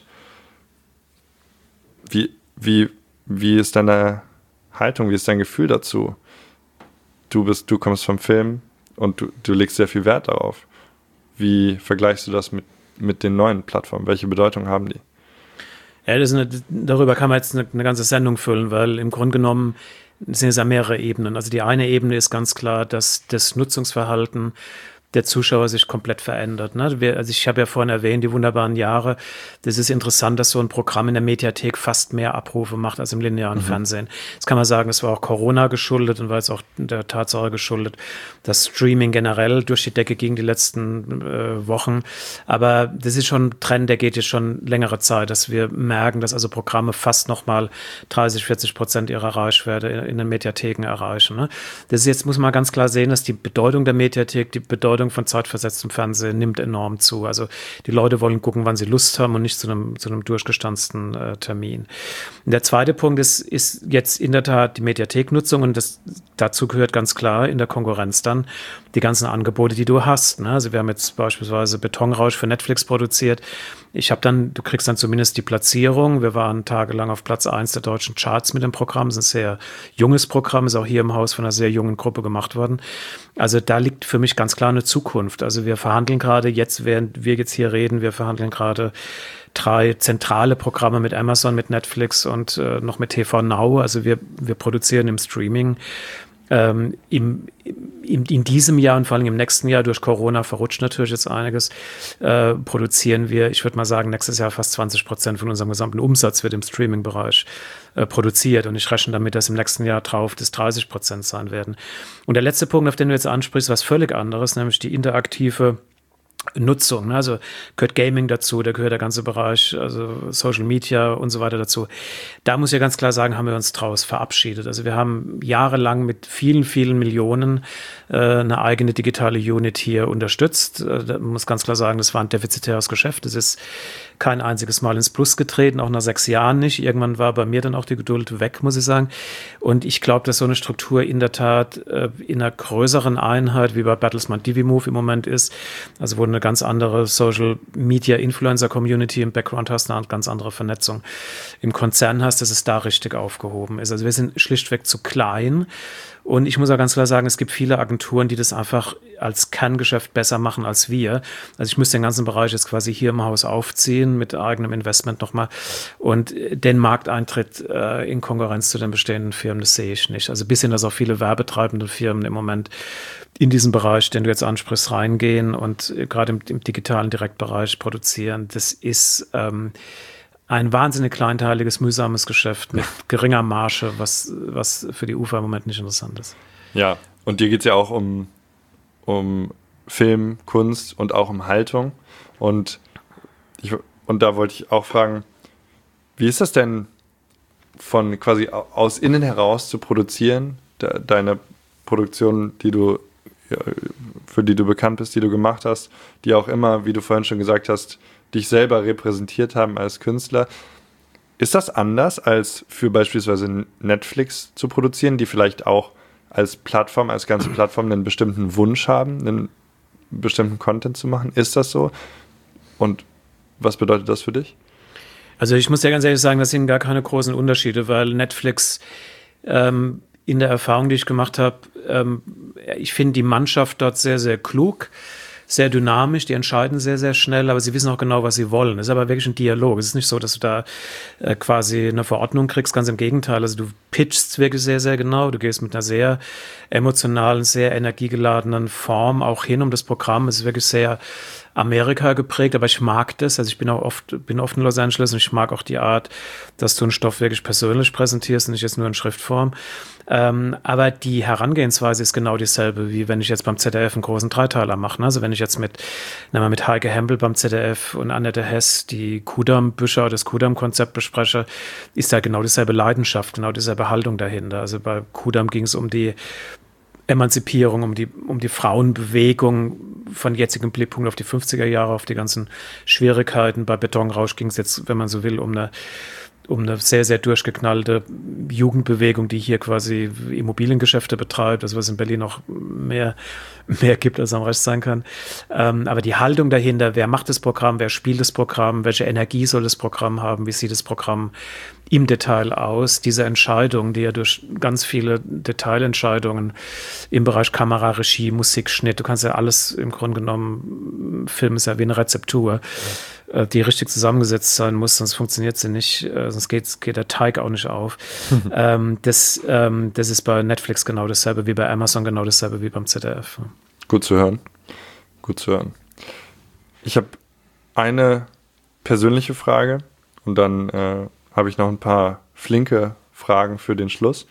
Wie ist deine Haltung, wie ist dein Gefühl dazu? Du kommst vom Film und du legst sehr viel Wert darauf. Wie vergleichst du das mit den neuen Plattformen? Welche Bedeutung haben die? Ja, darüber kann man jetzt eine ganze Sendung füllen, weil im Grunde genommen sind es ja mehrere Ebenen. Also die eine Ebene ist ganz klar, dass das Nutzungsverhalten der Zuschauer sich komplett verändert. Ne? Also ich habe ja vorhin erwähnt, die wunderbaren Jahre. Das ist interessant, dass so ein Programm in der Mediathek fast mehr Abrufe macht als im linearen Fernsehen. Jetzt kann man sagen, es war auch Corona geschuldet und war jetzt auch der Tatsache geschuldet, dass Streaming generell durch die Decke ging die letzten Wochen. Aber das ist schon ein Trend, der geht jetzt schon längere Zeit, dass wir merken, dass also Programme fast nochmal 30-40% ihrer Reichweite in den Mediatheken erreichen. Ne? Das ist jetzt, muss man ganz klar sehen, dass die Bedeutung der Mediathek, die Bedeutung von zeitversetztem Fernsehen nimmt enorm zu. Also die Leute wollen gucken, wann sie Lust haben und nicht zu einem durchgestanzten Termin. Und der zweite Punkt ist jetzt in der Tat die Mediatheknutzung und dazu gehört ganz klar in der Konkurrenz dann die ganzen Angebote, die du hast. Ne? Also wir haben jetzt beispielsweise Betonrausch für Netflix produziert. Du kriegst dann zumindest die Platzierung. Wir waren tagelang auf Platz 1 der deutschen Charts mit dem Programm. Es ist ein sehr junges Programm, ist auch hier im Haus von einer sehr jungen Gruppe gemacht worden. Also da liegt für mich ganz klar eine Zukunft. Also wir verhandeln gerade jetzt, während wir jetzt hier reden, wir verhandeln gerade 3 zentrale Programme mit Amazon, mit Netflix und noch mit TV Now. Also wir produzieren im Streaming. In diesem Jahr und vor allem im nächsten Jahr, durch Corona verrutscht natürlich jetzt einiges, produzieren wir, ich würde mal sagen, nächstes Jahr fast 20% von unserem gesamten Umsatz wird im Streaming-Bereich produziert. Und ich rechne damit, dass im nächsten Jahr drauf das 30% sein werden. Und der letzte Punkt, auf den du jetzt ansprichst, was völlig anderes, nämlich die interaktive Nutzung, ne? Also gehört Gaming dazu, da gehört der ganze Bereich, also Social Media und so weiter dazu. Da muss ich ja ganz klar sagen, haben wir uns draus verabschiedet. Also wir haben jahrelang mit vielen, vielen Millionen eine eigene digitale Unit hier unterstützt. Da muss ganz klar sagen, das war ein defizitäres Geschäft. Es ist kein einziges Mal ins Plus getreten, auch nach 6 Jahren nicht. Irgendwann war bei mir dann auch die Geduld weg, muss ich sagen. Und ich glaube, dass so eine Struktur in der Tat in einer größeren Einheit, wie bei Bertelsmann Divimove im Moment ist, also wo du eine ganz andere Social Media Influencer Community im Background hast, eine ganz andere Vernetzung im Konzern hast, dass es da richtig aufgehoben ist. Also wir sind schlichtweg zu klein. Und ich muss auch ganz klar sagen, es gibt viele Agenturen, die das einfach als Kerngeschäft besser machen als wir. Also ich müsste den ganzen Bereich jetzt quasi hier im Haus aufziehen, mit eigenem Investment nochmal. Und den Markteintritt in Konkurrenz zu den bestehenden Firmen, das sehe ich nicht. Also bis hin, dass auch viele werbetreibende Firmen im Moment in diesen Bereich, den du jetzt ansprichst, reingehen und gerade im digitalen Direktbereich produzieren. Das ist ein wahnsinnig kleinteiliges, mühsames Geschäft mit geringer Marge, was für die UFA im Moment nicht interessant ist. Ja, und dir geht es ja auch um Film, Kunst und auch um Haltung. Und da wollte ich auch fragen, wie ist das denn von quasi aus innen heraus zu produzieren, deine Produktion, die du für die du bekannt bist, die du gemacht hast, die auch immer, wie du vorhin schon gesagt hast, dich selber repräsentiert haben als Künstler. Ist das anders, als für beispielsweise Netflix zu produzieren, die vielleicht auch als Plattform, als ganze Plattform einen bestimmten Wunsch haben, einen bestimmten Content zu machen? Ist das so? Und was bedeutet das für dich? Also ich muss ja ganz ehrlich sagen, das sind gar keine großen Unterschiede, weil Netflix in der Erfahrung, die ich gemacht habe, ich finde die Mannschaft dort sehr, sehr klug, sehr dynamisch, die entscheiden sehr, sehr schnell, aber sie wissen auch genau, was sie wollen. Es ist aber wirklich ein Dialog. Es ist nicht so, dass du da quasi eine Verordnung kriegst, ganz im Gegenteil. Also du pitchst wirklich sehr, sehr genau. Du gehst mit einer sehr emotionalen, sehr energiegeladenen Form auch hin, um das Programm. Es ist wirklich sehr Amerika geprägt, aber ich mag das. Also ich bin oft in Los Angeles und ich mag auch die Art, dass du einen Stoff wirklich persönlich präsentierst und nicht jetzt nur in Schriftform. Aber die Herangehensweise ist genau dieselbe, wie wenn ich jetzt beim ZDF einen großen Dreiteiler mache. Also wenn ich jetzt mit Heike Hempel beim ZDF und Annette Hess die Kudamm-Bücher, das Kudamm-Konzept bespreche, ist da genau dieselbe Leidenschaft, genau dieselbe Haltung dahinter. Also bei Kudamm ging es um die Emanzipierung, um die Frauenbewegung von jetzigem Blickpunkt auf die 50er Jahre, auf die ganzen Schwierigkeiten. Bei Betonrausch ging es jetzt, wenn man so will, um eine sehr, sehr durchgeknallte Jugendbewegung, die hier quasi Immobiliengeschäfte betreibt, also was in Berlin noch mehr gibt, als am Rest sein kann. Aber die Haltung dahinter, wer macht das Programm, wer spielt das Programm, welche Energie soll das Programm haben, wie sieht das Programm im Detail aus, diese Entscheidung, die ja durch ganz viele Detailentscheidungen im Bereich Kamera, Regie, Musik, Schnitt, du kannst ja alles im Grunde genommen, Film ist ja wie eine Rezeptur, die richtig zusammengesetzt sein muss, sonst funktioniert sie nicht, sonst geht der Teig auch nicht auf. Das ist bei Netflix genau dasselbe wie bei Amazon, genau dasselbe wie beim ZDF. Gut zu hören. Gut zu hören. Ich habe eine persönliche Frage und dann habe ich noch ein paar flinke Fragen für den Schluss.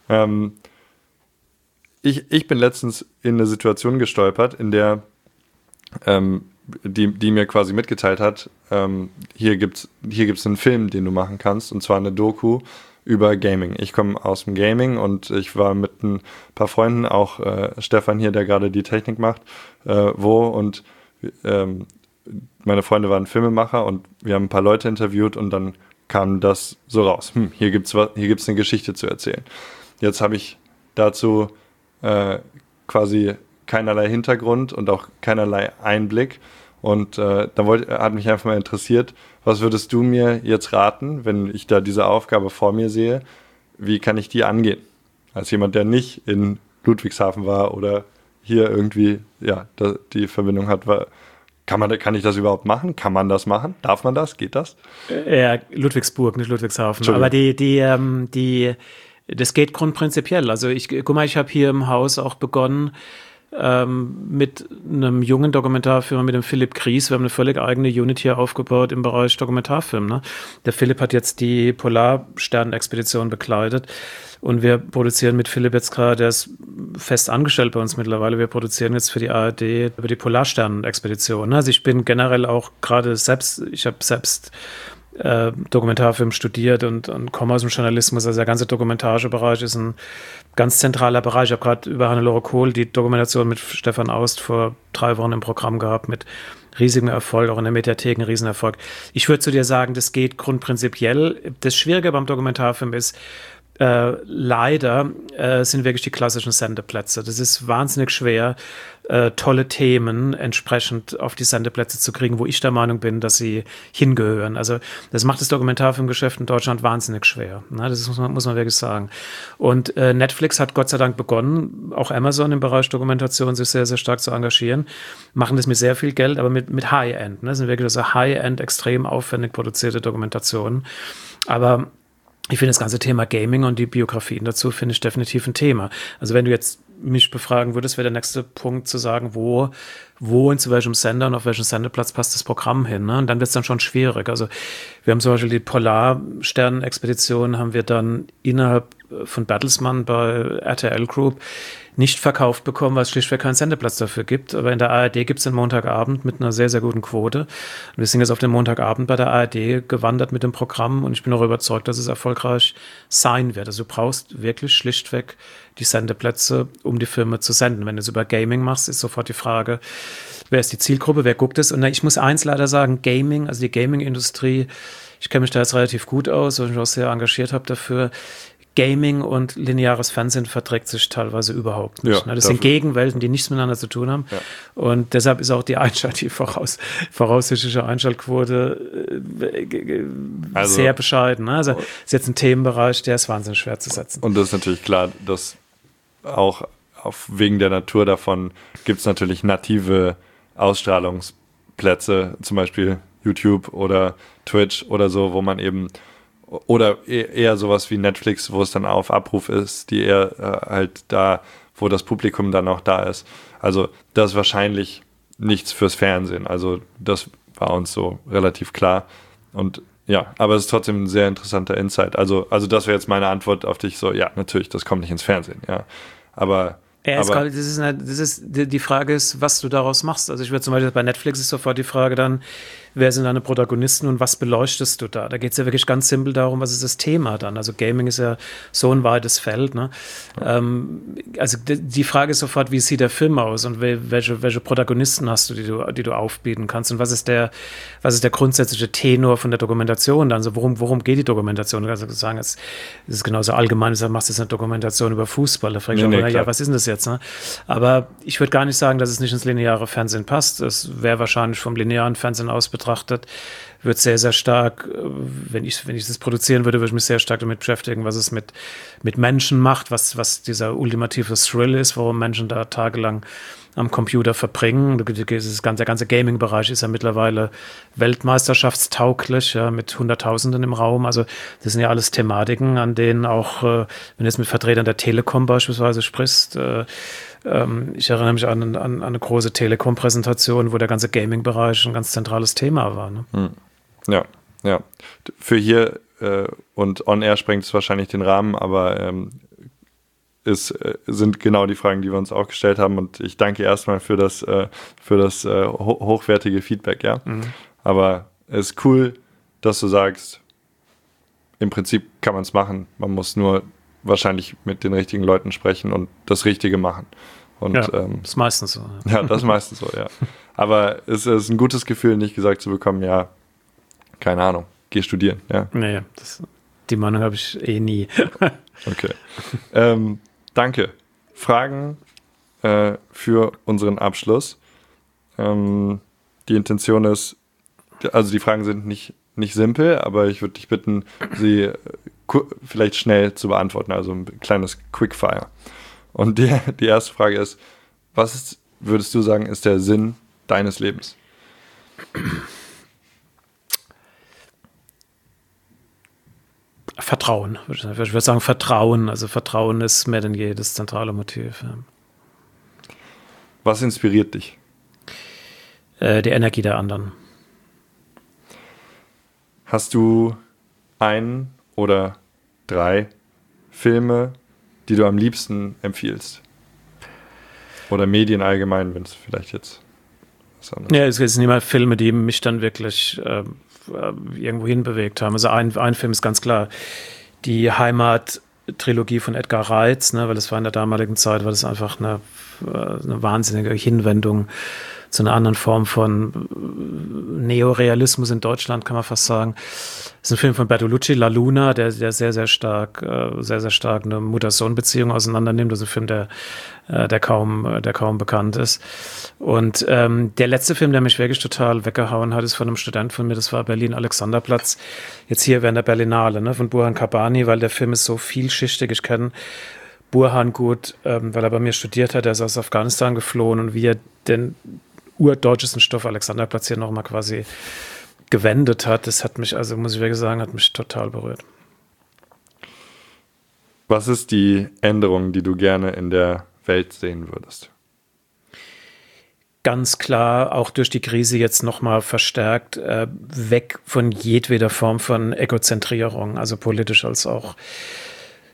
Ich bin letztens in eine Situation gestolpert, in der die mir quasi mitgeteilt hat, hier gibt's einen Film, den du machen kannst, und zwar eine Doku über Gaming. Ich komme aus dem Gaming und ich war mit ein paar Freunden, auch Stefan hier, der gerade die Technik macht, und meine Freunde waren Filmemacher und wir haben ein paar Leute interviewt und dann kam das so raus. Hier gibt's eine Geschichte zu erzählen. Jetzt habe ich dazu quasi keinerlei Hintergrund und auch keinerlei Einblick. Und hat mich einfach mal interessiert, was würdest du mir jetzt raten, wenn ich da diese Aufgabe vor mir sehe? Wie kann ich die angehen? Als jemand, der nicht in Ludwigshafen war oder hier irgendwie die Verbindung hat, kann ich das überhaupt machen? Kann man das machen? Darf man das? Geht das? Ja, Ludwigsburg, nicht Ludwigshafen. Aber das geht grundprinzipiell. Also ich habe hier im Haus auch begonnen, mit einem jungen Dokumentarfilmer, mit dem Philipp Gries. Wir haben eine völlig eigene Unit hier aufgebaut im Bereich Dokumentarfilm. Ne? Der Philipp hat jetzt die Polarsternenexpedition bekleidet und wir produzieren mit Philipp jetzt gerade, der ist fest angestellt bei uns mittlerweile, wir produzieren jetzt für die ARD über die Polarsternenexpedition. Ne? Also ich bin generell auch gerade ich habe selbst Dokumentarfilm studiert und komme aus dem Journalismus. Also der ganze Dokumentagebereich ist ein ganz zentraler Bereich. Ich habe gerade über Hannelore Kohl die Dokumentation mit Stefan Aust vor 3 Wochen im Programm gehabt, mit riesigem Erfolg, auch in der Mediathek ein Riesenerfolg. Ich würde zu dir sagen, das geht grundprinzipiell. Das Schwierige beim Dokumentarfilm ist, leider sind wirklich die klassischen Sendeplätze. Das ist wahnsinnig schwer, tolle Themen entsprechend auf die Sendeplätze zu kriegen, wo ich der Meinung bin, dass sie hingehören. Also das macht das Dokumentarfilmgeschäft in Deutschland wahnsinnig schwer. Ne? Das muss man wirklich sagen. Und Netflix hat Gott sei Dank begonnen, auch Amazon im Bereich Dokumentation sich sehr, sehr stark zu engagieren, machen das mit sehr viel Geld, aber mit High-End. Ne? Das sind wirklich so High-End, extrem aufwendig produzierte Dokumentationen. Aber ich finde das ganze Thema Gaming und die Biografien dazu finde ich definitiv ein Thema. Also wenn du jetzt mich befragen würdest, wäre der nächste Punkt zu sagen, wo und zu welchem Sender und auf welchem Sendeplatz passt das Programm hin. Ne? Und dann wird es dann schon schwierig. Also wir haben zum Beispiel die Polarsternenexpedition, haben wir dann innerhalb von Bertelsmann bei RTL Group nicht verkauft bekommen, weil es schlichtweg keinen Sendeplatz dafür gibt. Aber in der ARD gibt es den Montagabend mit einer sehr, sehr guten Quote. Und wir sind jetzt auf den Montagabend bei der ARD gewandert mit dem Programm und ich bin auch überzeugt, dass es erfolgreich sein wird. Also du brauchst wirklich schlichtweg die Sendeplätze, um die Filme zu senden. Wenn du es über Gaming machst, ist sofort die Frage, wer ist die Zielgruppe, wer guckt es? Und ich muss eins leider sagen, Gaming, also die Gaming-Industrie, ich kenne mich da jetzt relativ gut aus, weil ich mich auch sehr engagiert habe dafür. Gaming und lineares Fernsehen verträgt sich teilweise überhaupt nicht. Ja, das sind Gegenwelten, die nichts miteinander zu tun haben. Ja. Und deshalb ist auch die voraussichtliche Einschaltquote sehr bescheiden. Also ist jetzt ein Themenbereich, der ist wahnsinnig schwer zu setzen. Und das ist natürlich klar, dass auch wegen der Natur davon gibt es natürlich native Ausstrahlungsplätze, zum Beispiel YouTube oder Twitch oder so, wo man eben oder eher sowas wie Netflix, wo es dann auf Abruf ist, die eher halt da, wo das Publikum dann auch da ist. Also das ist wahrscheinlich nichts fürs Fernsehen. Also das war uns so relativ klar. Und ja, aber es ist trotzdem ein sehr interessanter Insight. Also das wäre jetzt meine Antwort auf dich so, ja, natürlich, das kommt nicht ins Fernsehen, ja. Aber die Frage ist, was du daraus machst. Also ich würde zum Beispiel bei Netflix ist sofort die Frage dann, wer sind deine Protagonisten und was beleuchtest du da? Da geht es ja wirklich ganz simpel darum, was ist das Thema dann? Also Gaming ist ja so ein weites Feld. Ne? Also die Frage ist sofort, wie sieht der Film aus und welche Protagonisten hast du, die du aufbieten kannst und was ist der grundsätzliche Tenor von der Dokumentation dann? Also worum geht die Dokumentation? Also sagen, es ist genauso allgemein, du machst jetzt eine Dokumentation über Fußball. Da frage ich auch, ja, was ist denn das jetzt? Ne? Aber ich würde gar nicht sagen, dass es nicht ins lineare Fernsehen passt. Es wäre wahrscheinlich vom linearen Fernsehen aus betrachtet, wird sehr, sehr stark, wenn ich das produzieren würde ich mich sehr stark damit beschäftigen, was es mit Menschen macht, was dieser ultimative Thrill ist, warum Menschen da tagelang am Computer verbringen. Der ganze Gaming-Bereich ist ja mittlerweile weltmeisterschaftstauglich, ja, mit Hunderttausenden im Raum. Also das sind ja alles Thematiken, an denen auch, wenn du jetzt mit Vertretern der Telekom beispielsweise sprichst, ich erinnere mich an eine große Telekom-Präsentation, wo der ganze Gaming-Bereich ein ganz zentrales Thema war. Ne? Ja. Für hier und On-Air sprengt es wahrscheinlich den Rahmen, aber sind genau die Fragen, die wir uns auch gestellt haben. Und ich danke erstmal für das hochwertige Feedback. Ja? Aber es ist cool, dass du sagst, im Prinzip kann man es machen. Man muss nur wahrscheinlich mit den richtigen Leuten sprechen und das Richtige machen. Und, das ist meistens so. Ja, das ist meistens so, ja. Aber es ist ein gutes Gefühl, nicht gesagt zu bekommen, ja, keine Ahnung, geh studieren. Ja. Nee, die Meinung habe ich nie. Okay. Danke. Fragen für unseren Abschluss. Die Intention ist, also die Fragen sind nicht simpel, aber ich würde dich bitten, sie vielleicht schnell zu beantworten, also ein kleines Quickfire. Und die erste Frage ist, würdest du sagen, ist der Sinn deines Lebens? Vertrauen. Ich würde sagen Vertrauen. Also Vertrauen ist mehr denn je das zentrale Motiv. Ja. Was inspiriert dich? Die Energie der anderen. Hast du ein oder 3 Filme, die du am liebsten empfiehlst? Oder Medien allgemein, wenn es vielleicht jetzt was anderes ist. Ja, es sind immer Filme, die mich dann wirklich irgendwo hinbewegt haben. Also ein Film ist ganz klar die Heimat-Trilogie von Edgar Reitz, ne, weil das war in der damaligen Zeit, war das einfach eine wahnsinnige Hinwendung zu einer anderen Form von Neorealismus in Deutschland, kann man fast sagen. Das ist ein Film von Bertolucci, La Luna, der sehr, sehr stark eine Mutter-Sohn-Beziehung auseinandernimmt. Das ist ein Film, der kaum bekannt ist. Und der letzte Film, der mich wirklich total weggehauen hat, ist von einem Student von mir, das war Berlin-Alexanderplatz. Jetzt hier während der Berlinale, ne, von Burhan Kabani, weil der Film ist so vielschichtig. Ich kenne Burhan gut, weil er bei mir studiert hat. Er ist aus Afghanistan geflohen und wie er den urdeutschesten Stoff Alexanderplatz hier nochmal quasi gewendet hat, das hat mich, also muss ich wirklich sagen, hat mich total berührt. Was ist die Änderung, die du gerne in der Welt sehen würdest? Ganz klar, auch durch die Krise jetzt nochmal verstärkt, weg von jedweder Form von Egozentrierung, also politisch als auch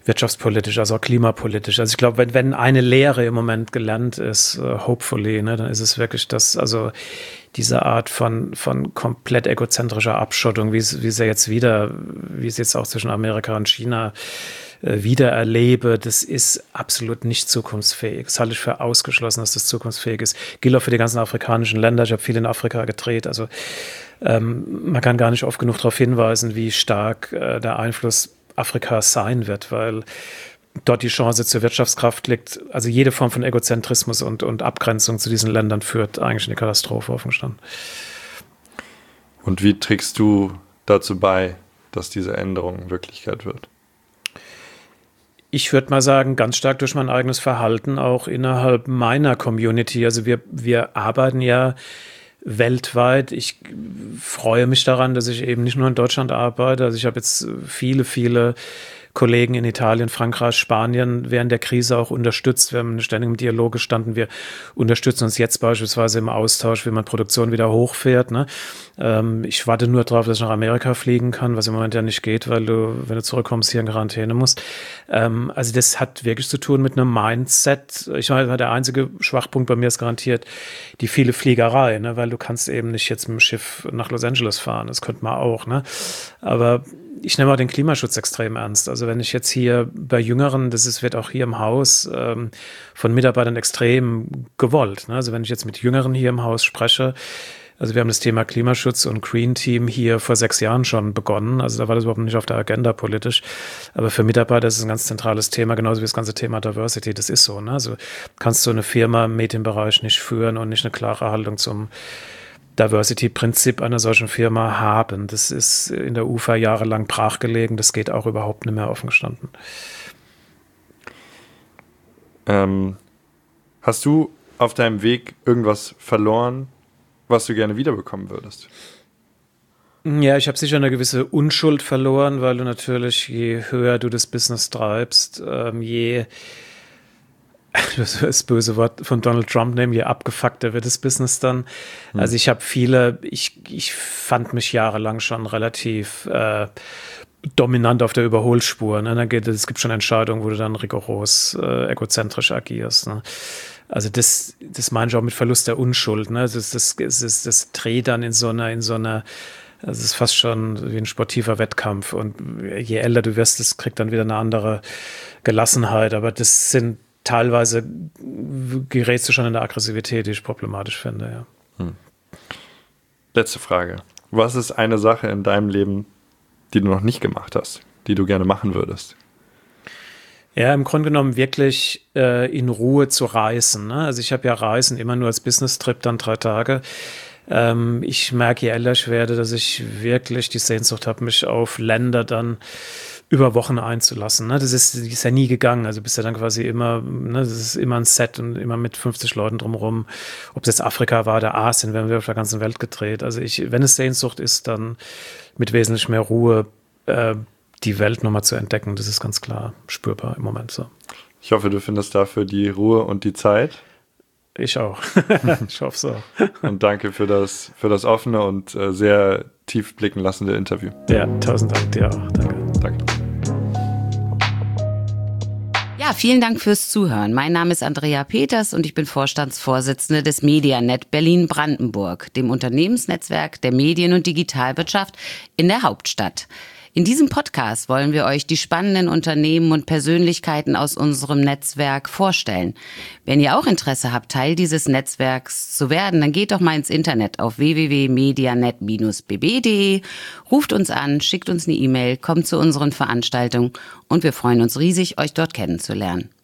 wirtschaftspolitisch, also auch klimapolitisch. Also ich glaube, wenn eine Lehre im Moment gelernt ist, hopefully, ne, dann ist es wirklich das, also diese Art von komplett egozentrischer Abschottung, wie es jetzt auch zwischen Amerika und China wieder erlebe, das ist absolut nicht zukunftsfähig. Das halte ich für ausgeschlossen, dass das zukunftsfähig ist. Gilt auch für die ganzen afrikanischen Länder. Ich habe viel in Afrika gedreht. Also man kann gar nicht oft genug darauf hinweisen, wie stark der Einfluss Afrikas sein wird, weil dort die Chance zur Wirtschaftskraft liegt. Also jede Form von Egozentrismus und Abgrenzung zu diesen Ländern führt eigentlich in die Katastrophe offen gestanden. Und wie trägst du dazu bei, dass diese Änderung Wirklichkeit wird? Ich würde mal sagen, ganz stark durch mein eigenes Verhalten, auch innerhalb meiner Community. Also wir arbeiten ja weltweit. Ich freue mich daran, dass ich eben nicht nur in Deutschland arbeite. Also ich habe jetzt viele Kollegen in Italien, Frankreich, Spanien während der Krise auch unterstützt. Wir haben ständig im Dialog gestanden. Wir unterstützen uns jetzt beispielsweise im Austausch, wie man Produktion wieder hochfährt. Ne? Ich warte nur darauf, dass ich nach Amerika fliegen kann, was im Moment ja nicht geht, weil du, wenn du zurückkommst, hier in Quarantäne musst. Also das hat wirklich zu tun mit einem Mindset. Ich meine, der einzige Schwachpunkt bei mir ist garantiert die viele Fliegerei, ne? Weil du kannst eben nicht jetzt mit dem Schiff nach Los Angeles fahren. Das könnte man auch. Ne? Aber ich nehme auch den Klimaschutz extrem ernst. Also wenn ich jetzt hier bei Jüngeren, wird auch hier im Haus von Mitarbeitern extrem gewollt. Ne? Also wenn ich jetzt mit Jüngeren hier im Haus spreche, also wir haben das Thema Klimaschutz und Green Team hier vor 6 Jahren schon begonnen. Also da war das überhaupt nicht auf der Agenda politisch. Aber für Mitarbeiter ist es ein ganz zentrales Thema, genauso wie das ganze Thema Diversity. Das ist so. Ne? Also kannst du eine Firma im Medienbereich nicht führen und nicht eine klare Haltung zum Diversity-Prinzip einer solchen Firma haben. Das ist in der UFA jahrelang brachgelegen. Das geht auch überhaupt nicht mehr offen gestanden. Hast du auf deinem Weg irgendwas verloren, was du gerne wiederbekommen würdest? Ja, ich habe sicher eine gewisse Unschuld verloren, weil du natürlich, je höher du das Business treibst, das böse Wort von Donald Trump nehmen, je abgefuckter wird das Business dann. Also ich habe ich fand mich jahrelang schon relativ dominant auf der Überholspur. Ne? Es gibt schon Entscheidungen, wo du dann rigoros egozentrisch agierst. Ne? Also das meine ich auch mit Verlust der Unschuld. Ne? Das dreht dann in so einer, also es ist fast schon wie ein sportiver Wettkampf. Und je älter du wirst, das kriegt dann wieder eine andere Gelassenheit. Aber das sind teilweise gerätst du schon in der Aggressivität, die ich problematisch finde, ja. Letzte Frage. Was ist eine Sache in deinem Leben, die du noch nicht gemacht hast, die du gerne machen würdest? Ja, im Grunde genommen wirklich in Ruhe zu reisen. Ne? Also ich habe ja Reisen immer nur als Business-Trip, dann 3 Tage. Ich merke, je älter ich werde, dass ich wirklich die Sehnsucht habe, mich auf Länder dann über Wochen einzulassen. Ne? Die ist ja nie gegangen. Also bist ja dann quasi immer, ne, das ist immer ein Set und immer mit 50 Leuten drumherum. Ob es jetzt Afrika war oder Asien, werden wir auf der ganzen Welt gedreht. Also wenn es Sehnsucht ist, dann mit wesentlich mehr Ruhe die Welt nochmal zu entdecken. Das ist ganz klar spürbar im Moment so. Ich hoffe, du findest dafür die Ruhe und die Zeit. Ich auch. Ich hoffe so. Und danke für das offene und sehr tief blicken lassende Interview. Ja, 1000 Dank dir auch. Danke. Danke. Ja, vielen Dank fürs Zuhören. Mein Name ist Andrea Peters und ich bin Vorstandsvorsitzende des Medianet Berlin-Brandenburg, dem Unternehmensnetzwerk der Medien- und Digitalwirtschaft in der Hauptstadt. In diesem Podcast wollen wir euch die spannenden Unternehmen und Persönlichkeiten aus unserem Netzwerk vorstellen. Wenn ihr auch Interesse habt, Teil dieses Netzwerks zu werden, dann geht doch mal ins Internet auf www.medianet-bb.de, ruft uns an, schickt uns eine E-Mail, kommt zu unseren Veranstaltungen und wir freuen uns riesig, euch dort kennenzulernen.